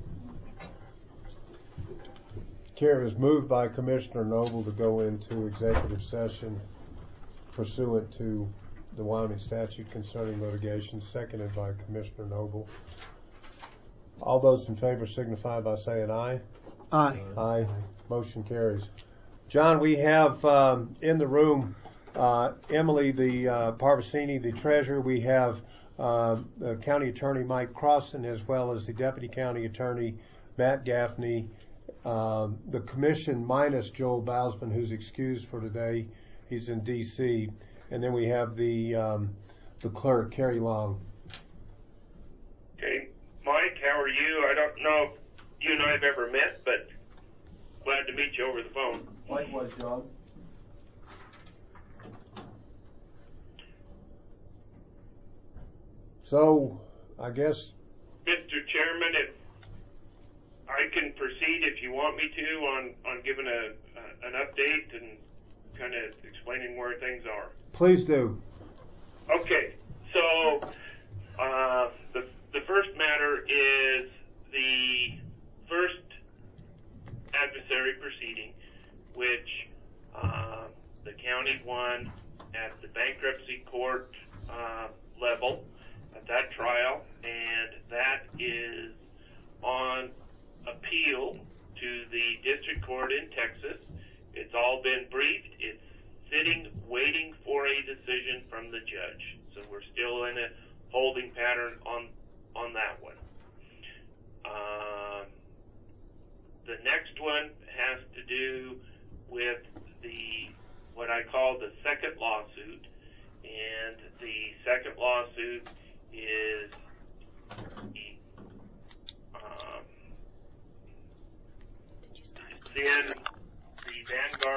Carrie is moved by Commissioner Noble to go into executive session pursuant to the Wyoming statute concerning litigation, seconded by Commissioner Noble. All those in favor signify by saying aye. Aye. Aye. Motion carries. John, we have in the room Emily, the Parvasini, the treasurer. We have the county attorney Mike Crossan, as well as the deputy county attorney Matt Gaffney. The commission minus Joel Bousman, who's excused for today. He's in D.C. And then we have the clerk, Carrie Long. Okay. Mike, how are you? I don't know if you and I have ever met, but glad to meet you over the phone. Likewise, John. So, I guess. Mr. Chairman, if I can proceed if you want me to on giving an update and kind of explaining where things are. Please do. Okay, so the first matter is the first adversary proceeding, which the county won at the bankruptcy court level at that trial, and that is on appeal to the district court in Texas, It's all been briefed. It's sitting, waiting for a decision from the judge. So we're still in a holding pattern on that one. The next one has to do with what I call the second lawsuit, and the second lawsuit is it's in the Vanguard